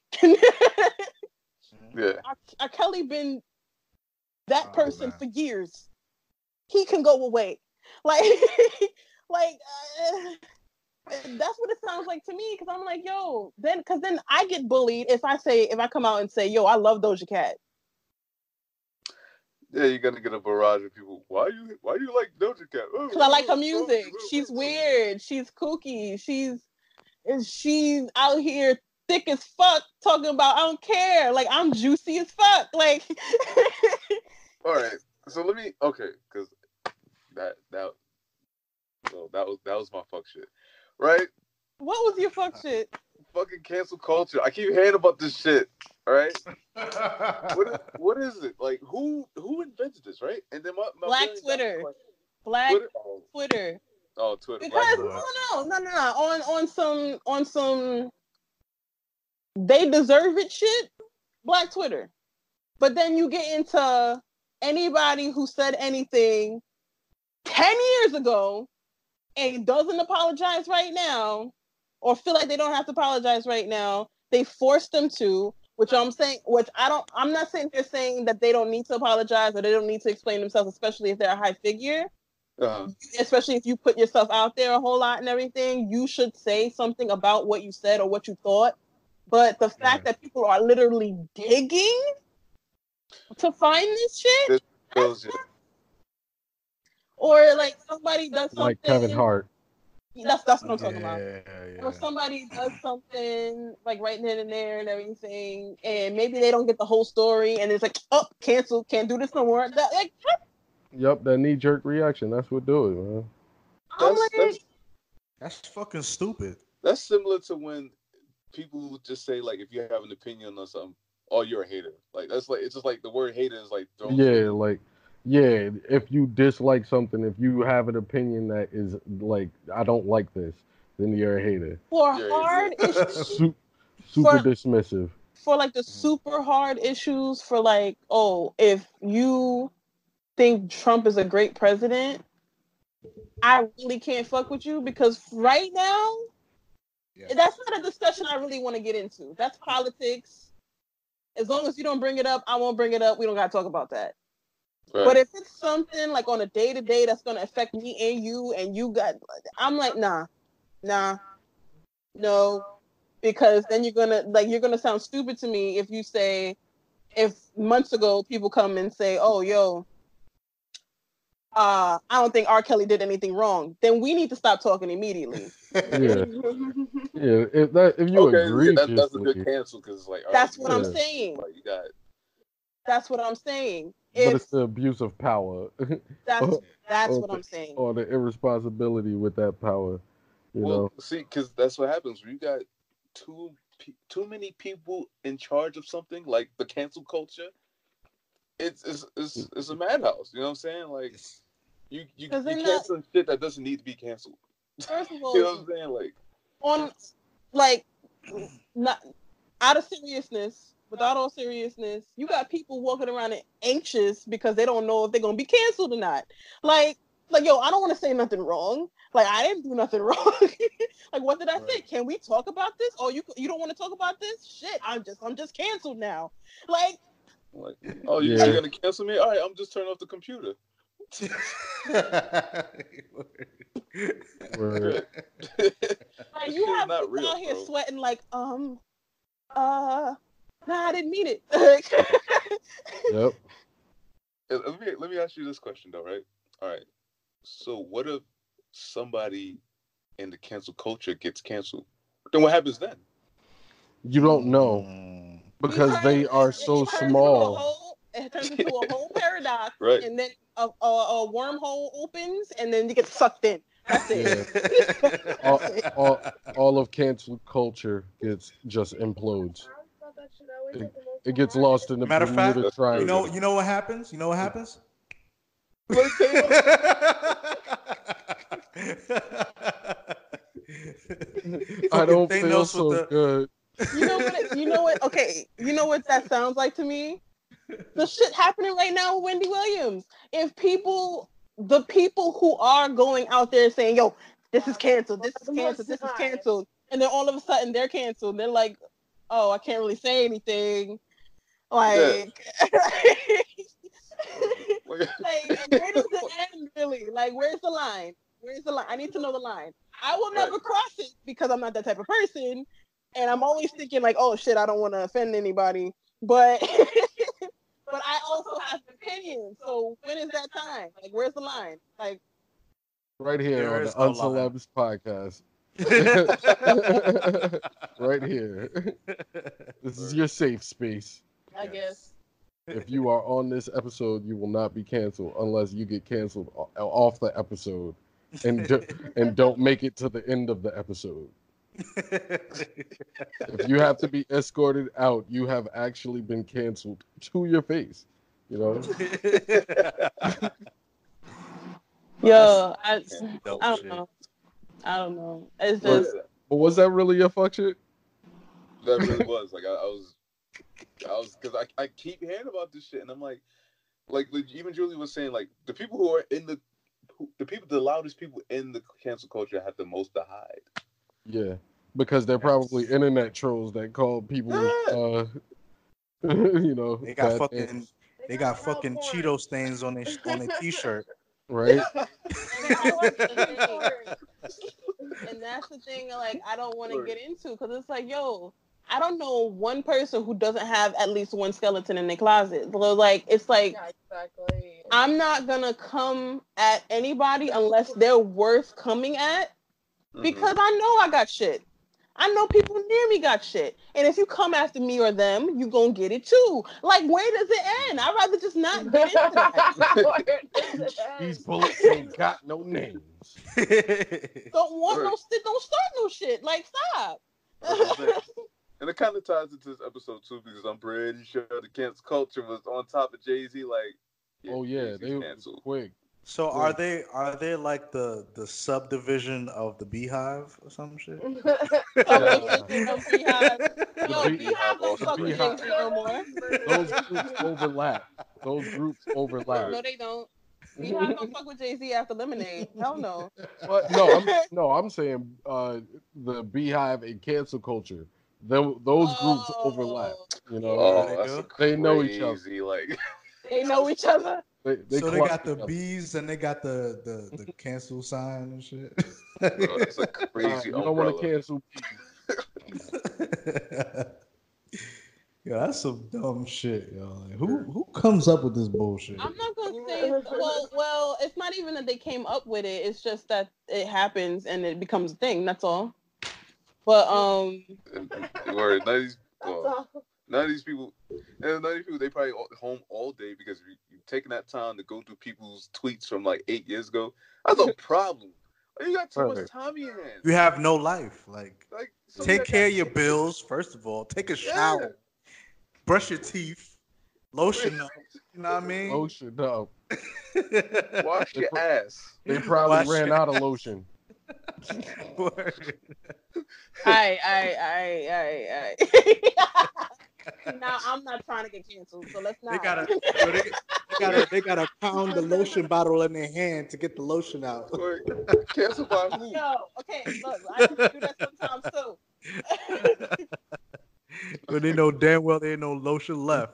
Yeah. R. Kelly been that person for years. He can go away. Like, that's what it sounds like to me. Because I'm like, yo, then I get bullied if I come out and say, yo, I love Doja Cat. Yeah, you're gonna get a barrage of people. Why you like Doja Cat? Because I like her music. She's weird. She's kooky. She's out here thick as fuck talking about I don't care. Like, I'm juicy as fuck. Like. All right. So let me because that was my fuck shit, right? What was your fuck shit? Fucking cancel culture. I keep hearing about this shit. All right. What is it? Like who invented this, right? And then my Black Twitter. Like, Black Twitter. Oh, Twitter. Because no. On some they deserve it shit. Black Twitter. But then you get into anybody who said anything 10 years ago and doesn't apologize right now, or feel like they don't have to apologize right now. They force them to, I'm not saying they're saying that they don't need to apologize or they don't need to explain themselves, especially if they're a high figure. Especially if you put yourself out there a whole lot and everything, you should say something about what you said or what you thought. But the fact that people are literally digging to find this shit, or like somebody does something like Kevin Hart. That's what I'm talking about. Yeah. Or somebody does something like right then and there and everything, and maybe they don't get the whole story, and it's like, oh, cancel, can't do this no more. Yep, that knee-jerk reaction. That's what do it, man. That's fucking stupid. That's similar to when people just say, like, if you have an opinion on something, oh, you're a hater. Like, that's like, it's just like the word hater is like thrown. Yeah, like, yeah, if you dislike something, if you have an opinion that is like, I don't like this, then you're a hater. For hard issues. Super dismissive. For like the super hard issues, for like, oh, if you think Trump is a great president, I really can't fuck with you, because right now, that's not a discussion I really want to get into. That's politics. As long as you don't bring it up, I won't bring it up. We don't got to talk about that. Right. But if it's something like on a day-to-day that's going to affect me and you got, I'm like, nah, no, because then you're going to sound stupid to me if you say, if months ago people come and say, oh, yo, I don't think R. Kelly did anything wrong, then we need to stop talking immediately. Yeah. If you agree, that's a good cancel, because like that's what I'm saying. Like, you got it. That's what I'm saying. But it's the abuse of power. That's what I'm saying. Or the irresponsibility with that power. You know. See, because that's what happens when you got too many people in charge of something, like the cancel culture. it's a madhouse. You know what I'm saying? Like you 'Cause they're cancel shit that doesn't need to be canceled. First of all, You know what I'm saying? Like on like not out of seriousness, without all seriousness, you got people walking around and anxious because they don't know if they're gonna be canceled or not. Like yo, I don't want to say nothing wrong. Like I didn't do nothing wrong. Like what did I say? Can we talk about this? Oh, you don't want to talk about this? Shit, I'm just canceled now. Like oh, you're gonna cancel me? All right, I'm just turning off the computer. Word. Like, you have people real, out here bro. sweating like nah, I didn't mean it. Yep. Let me ask you this question though, right? All right. So what if somebody in the cancel culture gets canceled? Then what happens then? You don't know because they are so small. It turns into a whole paradox, Right. and then a wormhole opens, and then you get sucked in. That's it. All of cancel culture gets just implodes. It gets lost in the Matter of fact, Bermuda Triangle. you know what happens? You know what happens? I don't feel so good. You know what? Okay, you know what that sounds like to me? The shit happening right now with Wendy Williams. If the people who are going out there saying, yo, this is canceled, this is canceled, this is canceled, and then all of a sudden they're canceled, they're like, oh, I can't really say anything. Like, like, where does it end really? Like, where's the line? Where's the line? I need to know the line. I will never cross it because I'm not that type of person. And I'm always thinking like, oh shit, I don't want to offend anybody. But but I also have opinions. So when is that time? Like, where's the line? Like, right here There on the is no Uncelebs podcast. Right here. This is your safe space. I guess. If you are on this episode, you will not be canceled unless you get canceled off the episode and don't make it to the end of the episode. If you have to be escorted out, you have actually been canceled to your face. You know? Yo, I don't know. I don't know. It's just. But was that really your fuck shit? That really was. Like I was because I keep hearing about this shit, and I'm like even Julie was saying, like the people who are the loudest people in the cancel culture have the most to hide. Yeah, because they're probably internet trolls that call people, you know, they got fucking Cheeto stains on their t-shirt. Right. And that's the thing, like, I don't want to get into, because it's like, yo, I don't know one person who doesn't have at least one skeleton in their closet. So, like, it's like, yeah, exactly. I'm not gonna come at anybody unless they're worth coming at, because I know I got shit. I know people near me got shit. And if you come after me or them, you gonna get it too. Like, where does it end? I'd rather just not get into that. These bullets ain't got no names. Don't start no shit. Like, stop. And it kind of ties into this episode too, because I'm pretty sure the cancel culture was on top of Jay-Z. Like, they were quick. So are they like the subdivision of the Beehive or some shit? Beehive don't fuck with Jay-Z no more. Those groups overlap. No, they don't. Beehive don't fuck with Jay-Z after Lemonade. Hell no. But I'm saying the Beehive and cancel culture. Those groups overlap. You know, they know each other. Like they know each other. They got the bees and they got the cancel sign and shit. Bro, that's a crazy. You don't want to cancel bees. Yeah, that's some dumb shit, yo. Like, who comes up with this bullshit? I'm not gonna say. Well, it's not even that they came up with it. It's just that it happens and it becomes a thing. That's all. But none of these people, they probably home all day because you've taken that time to go through people's tweets from like 8 years ago. That's a problem. You got too much time in your hands. You have no life. Like take care of your bills, first of all. Take a shower. Brush your teeth. Lotion up. You know what I mean? Lotion up. Wash your ass. They probably Wash ran your out of lotion. Word. I. Now I'm not trying to get canceled, so let's not. They gotta pound the lotion bottle in their hand to get the lotion out. Cancel by who? Yo, okay, look, I have to do that sometimes too. But they know damn well there ain't no lotion left.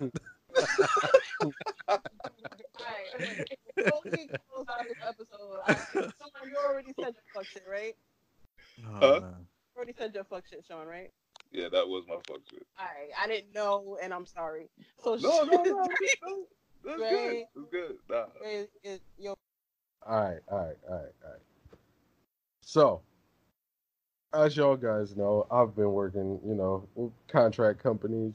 Alright, before we close out this episode, Sean, you already said your fuck shit, right? Huh? Man. You already said your fuck shit, Sean, right? Yeah, that was my fuck shit. Alright, I didn't know, and I'm sorry. So No. That's Right. good. That's good. Nah. Yo, All right. So, as y'all guys know, I've been working, with contract companies.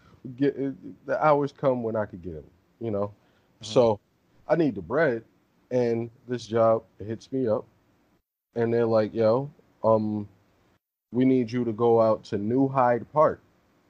The hours come when I could get them. So, I need the bread, and this job hits me up, and they're like, "Yo, we need you to go out to New Hyde Park."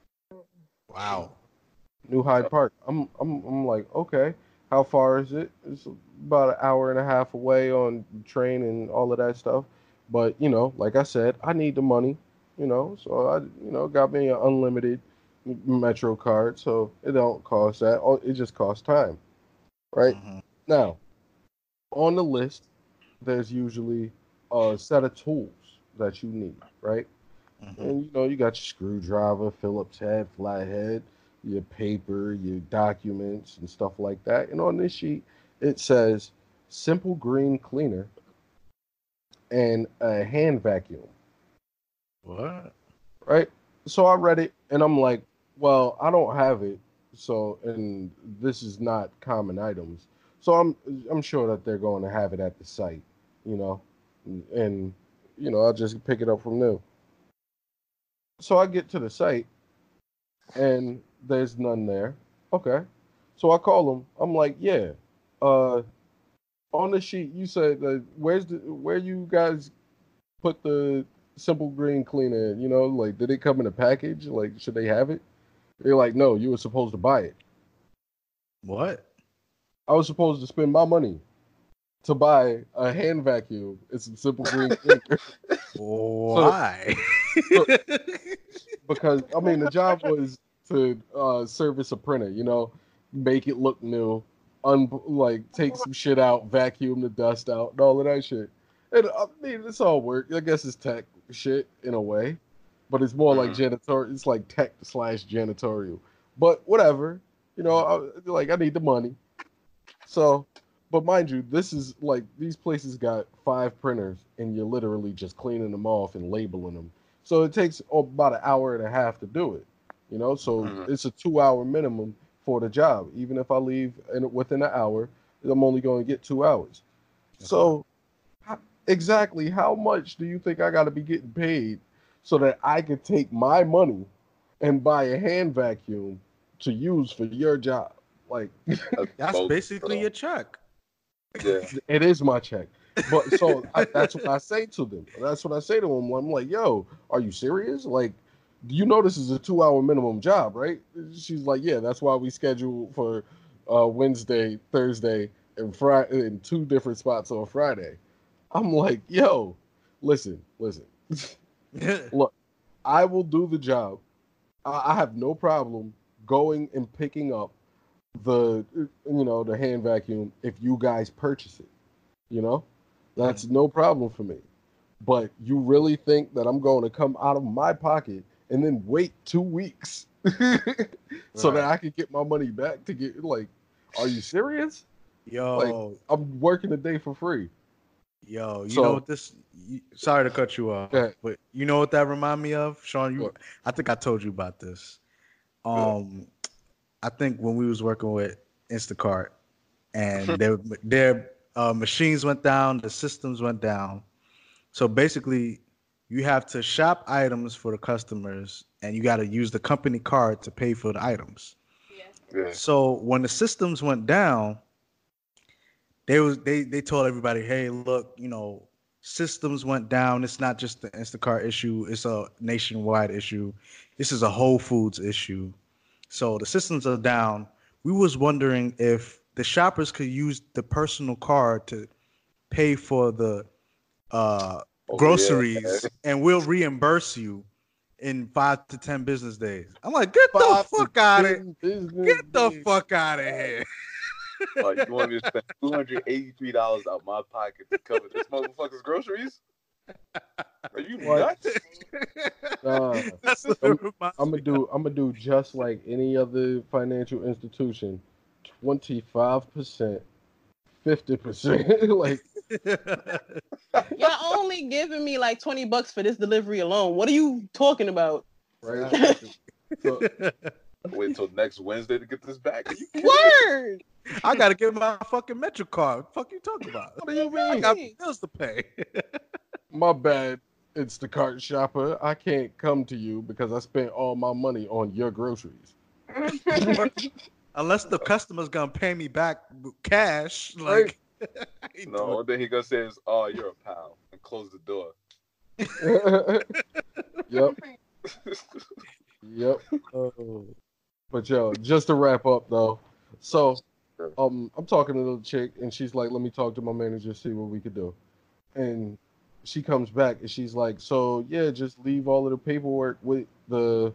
Wow. New Hyde Park. I'm like, okay, how far is it? It's about an hour and a half away on train and all of that stuff. But, like I said, I need the money, so I, got me an unlimited Metro card, so it don't cost that. It just costs time, right? Now, on the list, there's usually a set of tools that you need, right? And, you got your screwdriver, Phillips head, flathead, your paper, your documents, and stuff like that. And on this sheet, it says simple green cleaner and a hand vacuum. What? Right? So I read it, and I'm like, well, I don't have it. So, and this is not common items. So I'm sure that they're going to have it at the site, and, I'll just pick it up from there. So I get to the site, and there's none there. Okay. So I call them. I'm like, yeah. On the sheet, you said, where you guys put the simple green cleaner? Like, did it come in a package? Like, should they have it? They're like, no, you were supposed to buy it. What? I was supposed to spend my money to buy a hand vacuum and some simple green cleaner. Why? Because, the job was to service a printer, make it look new, take some shit out, vacuum the dust out, and all of that shit. And it's all work. I guess it's tech shit in a way, but it's more like janitorial. It's like tech / janitorial. But whatever, I need the money. So, but mind you, this is like these places got 5 printers, and you're literally just cleaning them off and labeling them. So it takes about an hour and a half to do it. So it's a 2-hour minimum for the job. Even if I leave within an hour, I'm only going to get 2 hours. Okay. So exactly how much do you think I got to be getting paid so that I can take my money and buy a hand vacuum to use for your job? Like, that's basically your check. Yeah. It is my check. But so that's what I say to them. That's what I say to them. I'm like, yo, are you serious? Like, this is a 2-hour minimum job, right? She's like, yeah, that's why we schedule for Wednesday, Thursday, and Friday in 2 different spots on Friday. I'm like, yo, listen. Look, I will do the job. I have no problem going and picking up the hand vacuum if you guys purchase it. That's no problem for me. But you really think that I'm going to come out of my pocket and then wait 2 weeks so that I can get my money back to get, like, are you serious? Yo. Like, I'm working a day for free. Yo, you know what this... Sorry to cut you off, but you know what that remind me of? Sean, I think I told you about this. I think when we was working with Instacart and their machines went down, the systems went down. So basically, you have to shop items for the customers, and you got to use the company card to pay for the items. Yeah. So when the systems went down, they told everybody, hey, look, systems went down. It's not just the Instacart issue. It's a nationwide issue. This is a Whole Foods issue. So the systems are down. we was wondering if the shoppers could use the personal card to pay for the groceries, and we'll reimburse you in 5 to 10 business days. I'm like, get the fuck out of here! Get the fuck out of here! You want me to spend $283 out my pocket to cover this motherfucker's groceries? Are you nuts? I'm gonna do just like any other financial institution. 25%, 50%. Like, y'all only giving me like $20 for this delivery alone. What are you talking about? Right. So, wait until next Wednesday to get this back. Word. I gotta get my fucking Metro card. What the fuck you talking about? What do you mean? I got bills to pay. My bad, Instacart shopper. I can't come to you because I spent all my money on your groceries. Unless the customer's gonna pay me back cash, like. No, one thing he gonna say is, "Oh, you're a pal," and close the door. Yep. But yo, just to wrap up though, so I'm talking to the chick and she's like, "Let me talk to my manager, see what we could do." And she comes back and she's like, "So yeah, just leave all of the paperwork with the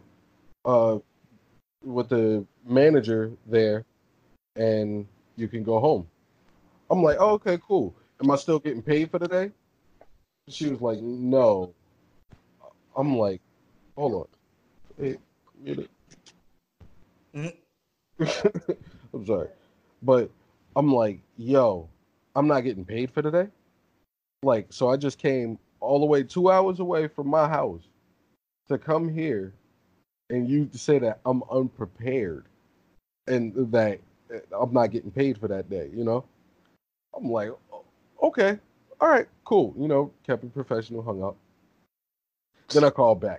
manager there, and you can go home." I'm like, "Oh, okay, cool. Am I still getting paid for the day?" She was like, "No." I'm like, "Hold on. Hey, I'm sorry." But I'm like, "Yo, I'm not getting paid for the day." Like, so I just came all the way 2 hours away from my house to come here and you say that I'm unprepared and that I'm not getting paid for that day, you know? I'm like, okay, all right, cool. You know, kept it professional, hung up. Then I called back.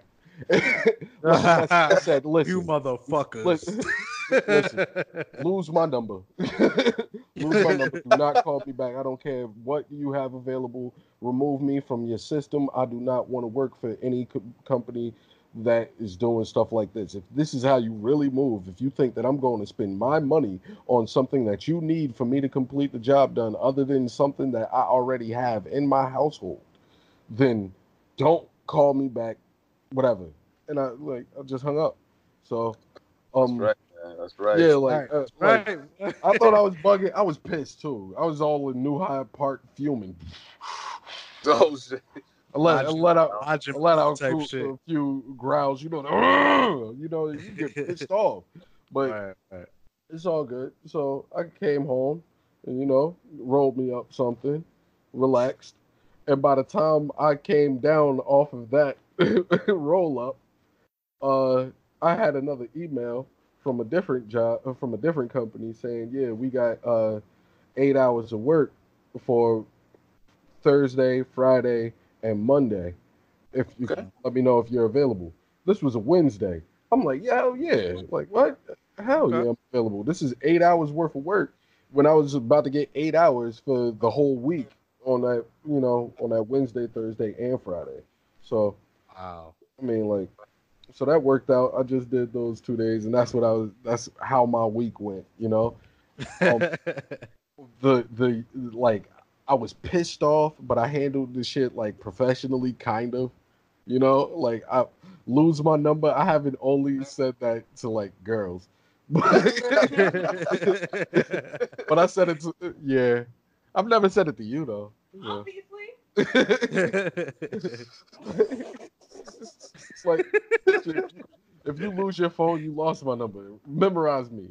I said, "Listen, you motherfuckers. Listen, lose my number. Lose my number. Do not call me back. I don't care what you have available. Remove me from your system. I do not want to work for any company that is doing stuff like this. If this is how you really move, if you think that I'm going to spend my money on something that you need for me to complete the job done other than something that I already have in my household, then don't call me back, whatever." And I just hung up. So, That's right. That's right. Yeah, like right. I thought I was bugging. I was pissed too. I was all in New Hyde Park fuming. Oh shit! I let out a few growls. You know, you get pissed off. But it's all good. So I came home and rolled me up something, relaxed, and by the time I came down off of that roll up, I had another email from a different job, from a different company saying, "Yeah, we got 8 hours of work for Thursday, Friday, and Monday. If you can let me know if you're available." This was a Wednesday. I'm like, "Yeah, hell yeah!" Like, what? Hell yeah, I'm available. This is 8 hours worth of work when I was about to get 8 hours for the whole week on that, on that Wednesday, Thursday, and Friday. So, wow. I mean, like. So that worked out. I just did those 2 days, and that's how my week went, I was pissed off, but I handled the shit like professionally, kind of, like I lose my number. I haven't only said that to like girls, but I said it to, yeah, I've never said it to you though. Obviously. It's like, if you lose your phone, you lost my number. Memorize me.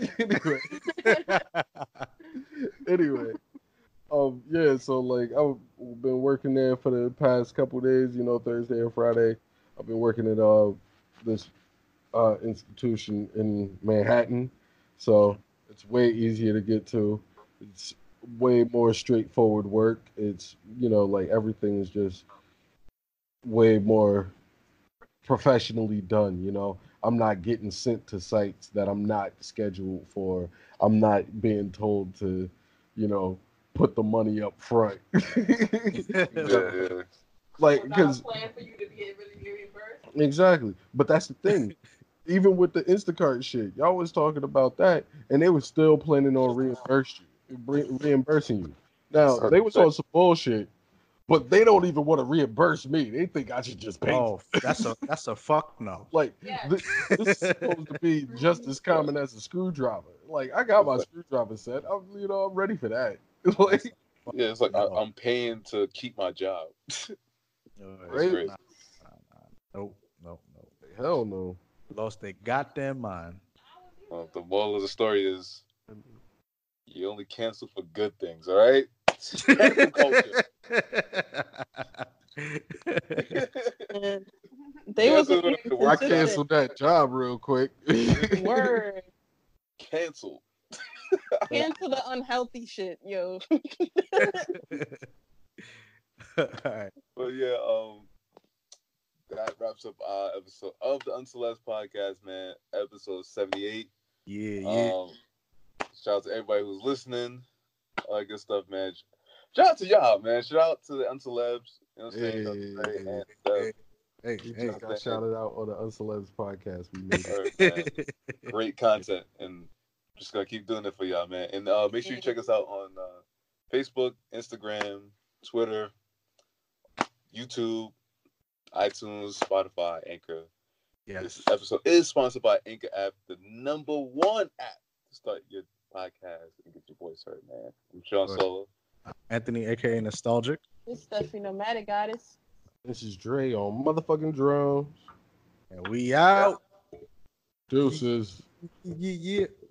Anyway, yeah. So like, I've been working there for the past couple of days. Thursday and Friday. I've been working at this institution in Manhattan, so it's way easier to get to. It's way more straightforward work. It's like everything is just way more professionally done. I'm not getting sent to sites that I'm not scheduled for. I'm not being told to put the money up front. Like, because plan for you to be able to get reimbursed. Exactly, but that's the thing. even with the Instacart shit, y'all was talking about that, and they were still planning on reimbursing you. Now they was on some bullshit, but they don't even want to reimburse me. They think I should just pay. Oh, that's a fuck no. Like this is supposed to be just as common as a screwdriver. Like I got my screwdriver set. I'm ready for that. Like yeah, it's like I'm paying to keep my job. Right? Nope. Hell no. Lost their goddamn mind. Well, the moral of the story is you only cancel for good things, all right? Cancel culture. They was I canceled that job real quick. Word. Cancel. Cancel the unhealthy shit, yo. All right. But yeah, that wraps up our episode of the Uncelebs podcast, man. Episode 78. Yeah. Shout out to everybody who's listening. All that good stuff, man. Shout out to y'all, man. Shout out to the Uncelebs. You know what I'm saying? Hey. Just got shouted out on the Uncelebs podcast we made. Right, great content, and just gonna keep doing it for y'all, man. And make sure you check us out on Facebook, Instagram, Twitter, YouTube, iTunes, Spotify, Anchor. Yes. This episode is sponsored by Anchor app, the #1 app to start your podcast and get your voice heard, man. I'm Sean Solo. Anthony, aka Nostalgic. This is Stephanie Nomadic Goddess. This is Dre on motherfucking drums. And we out. Deuces. Yeah.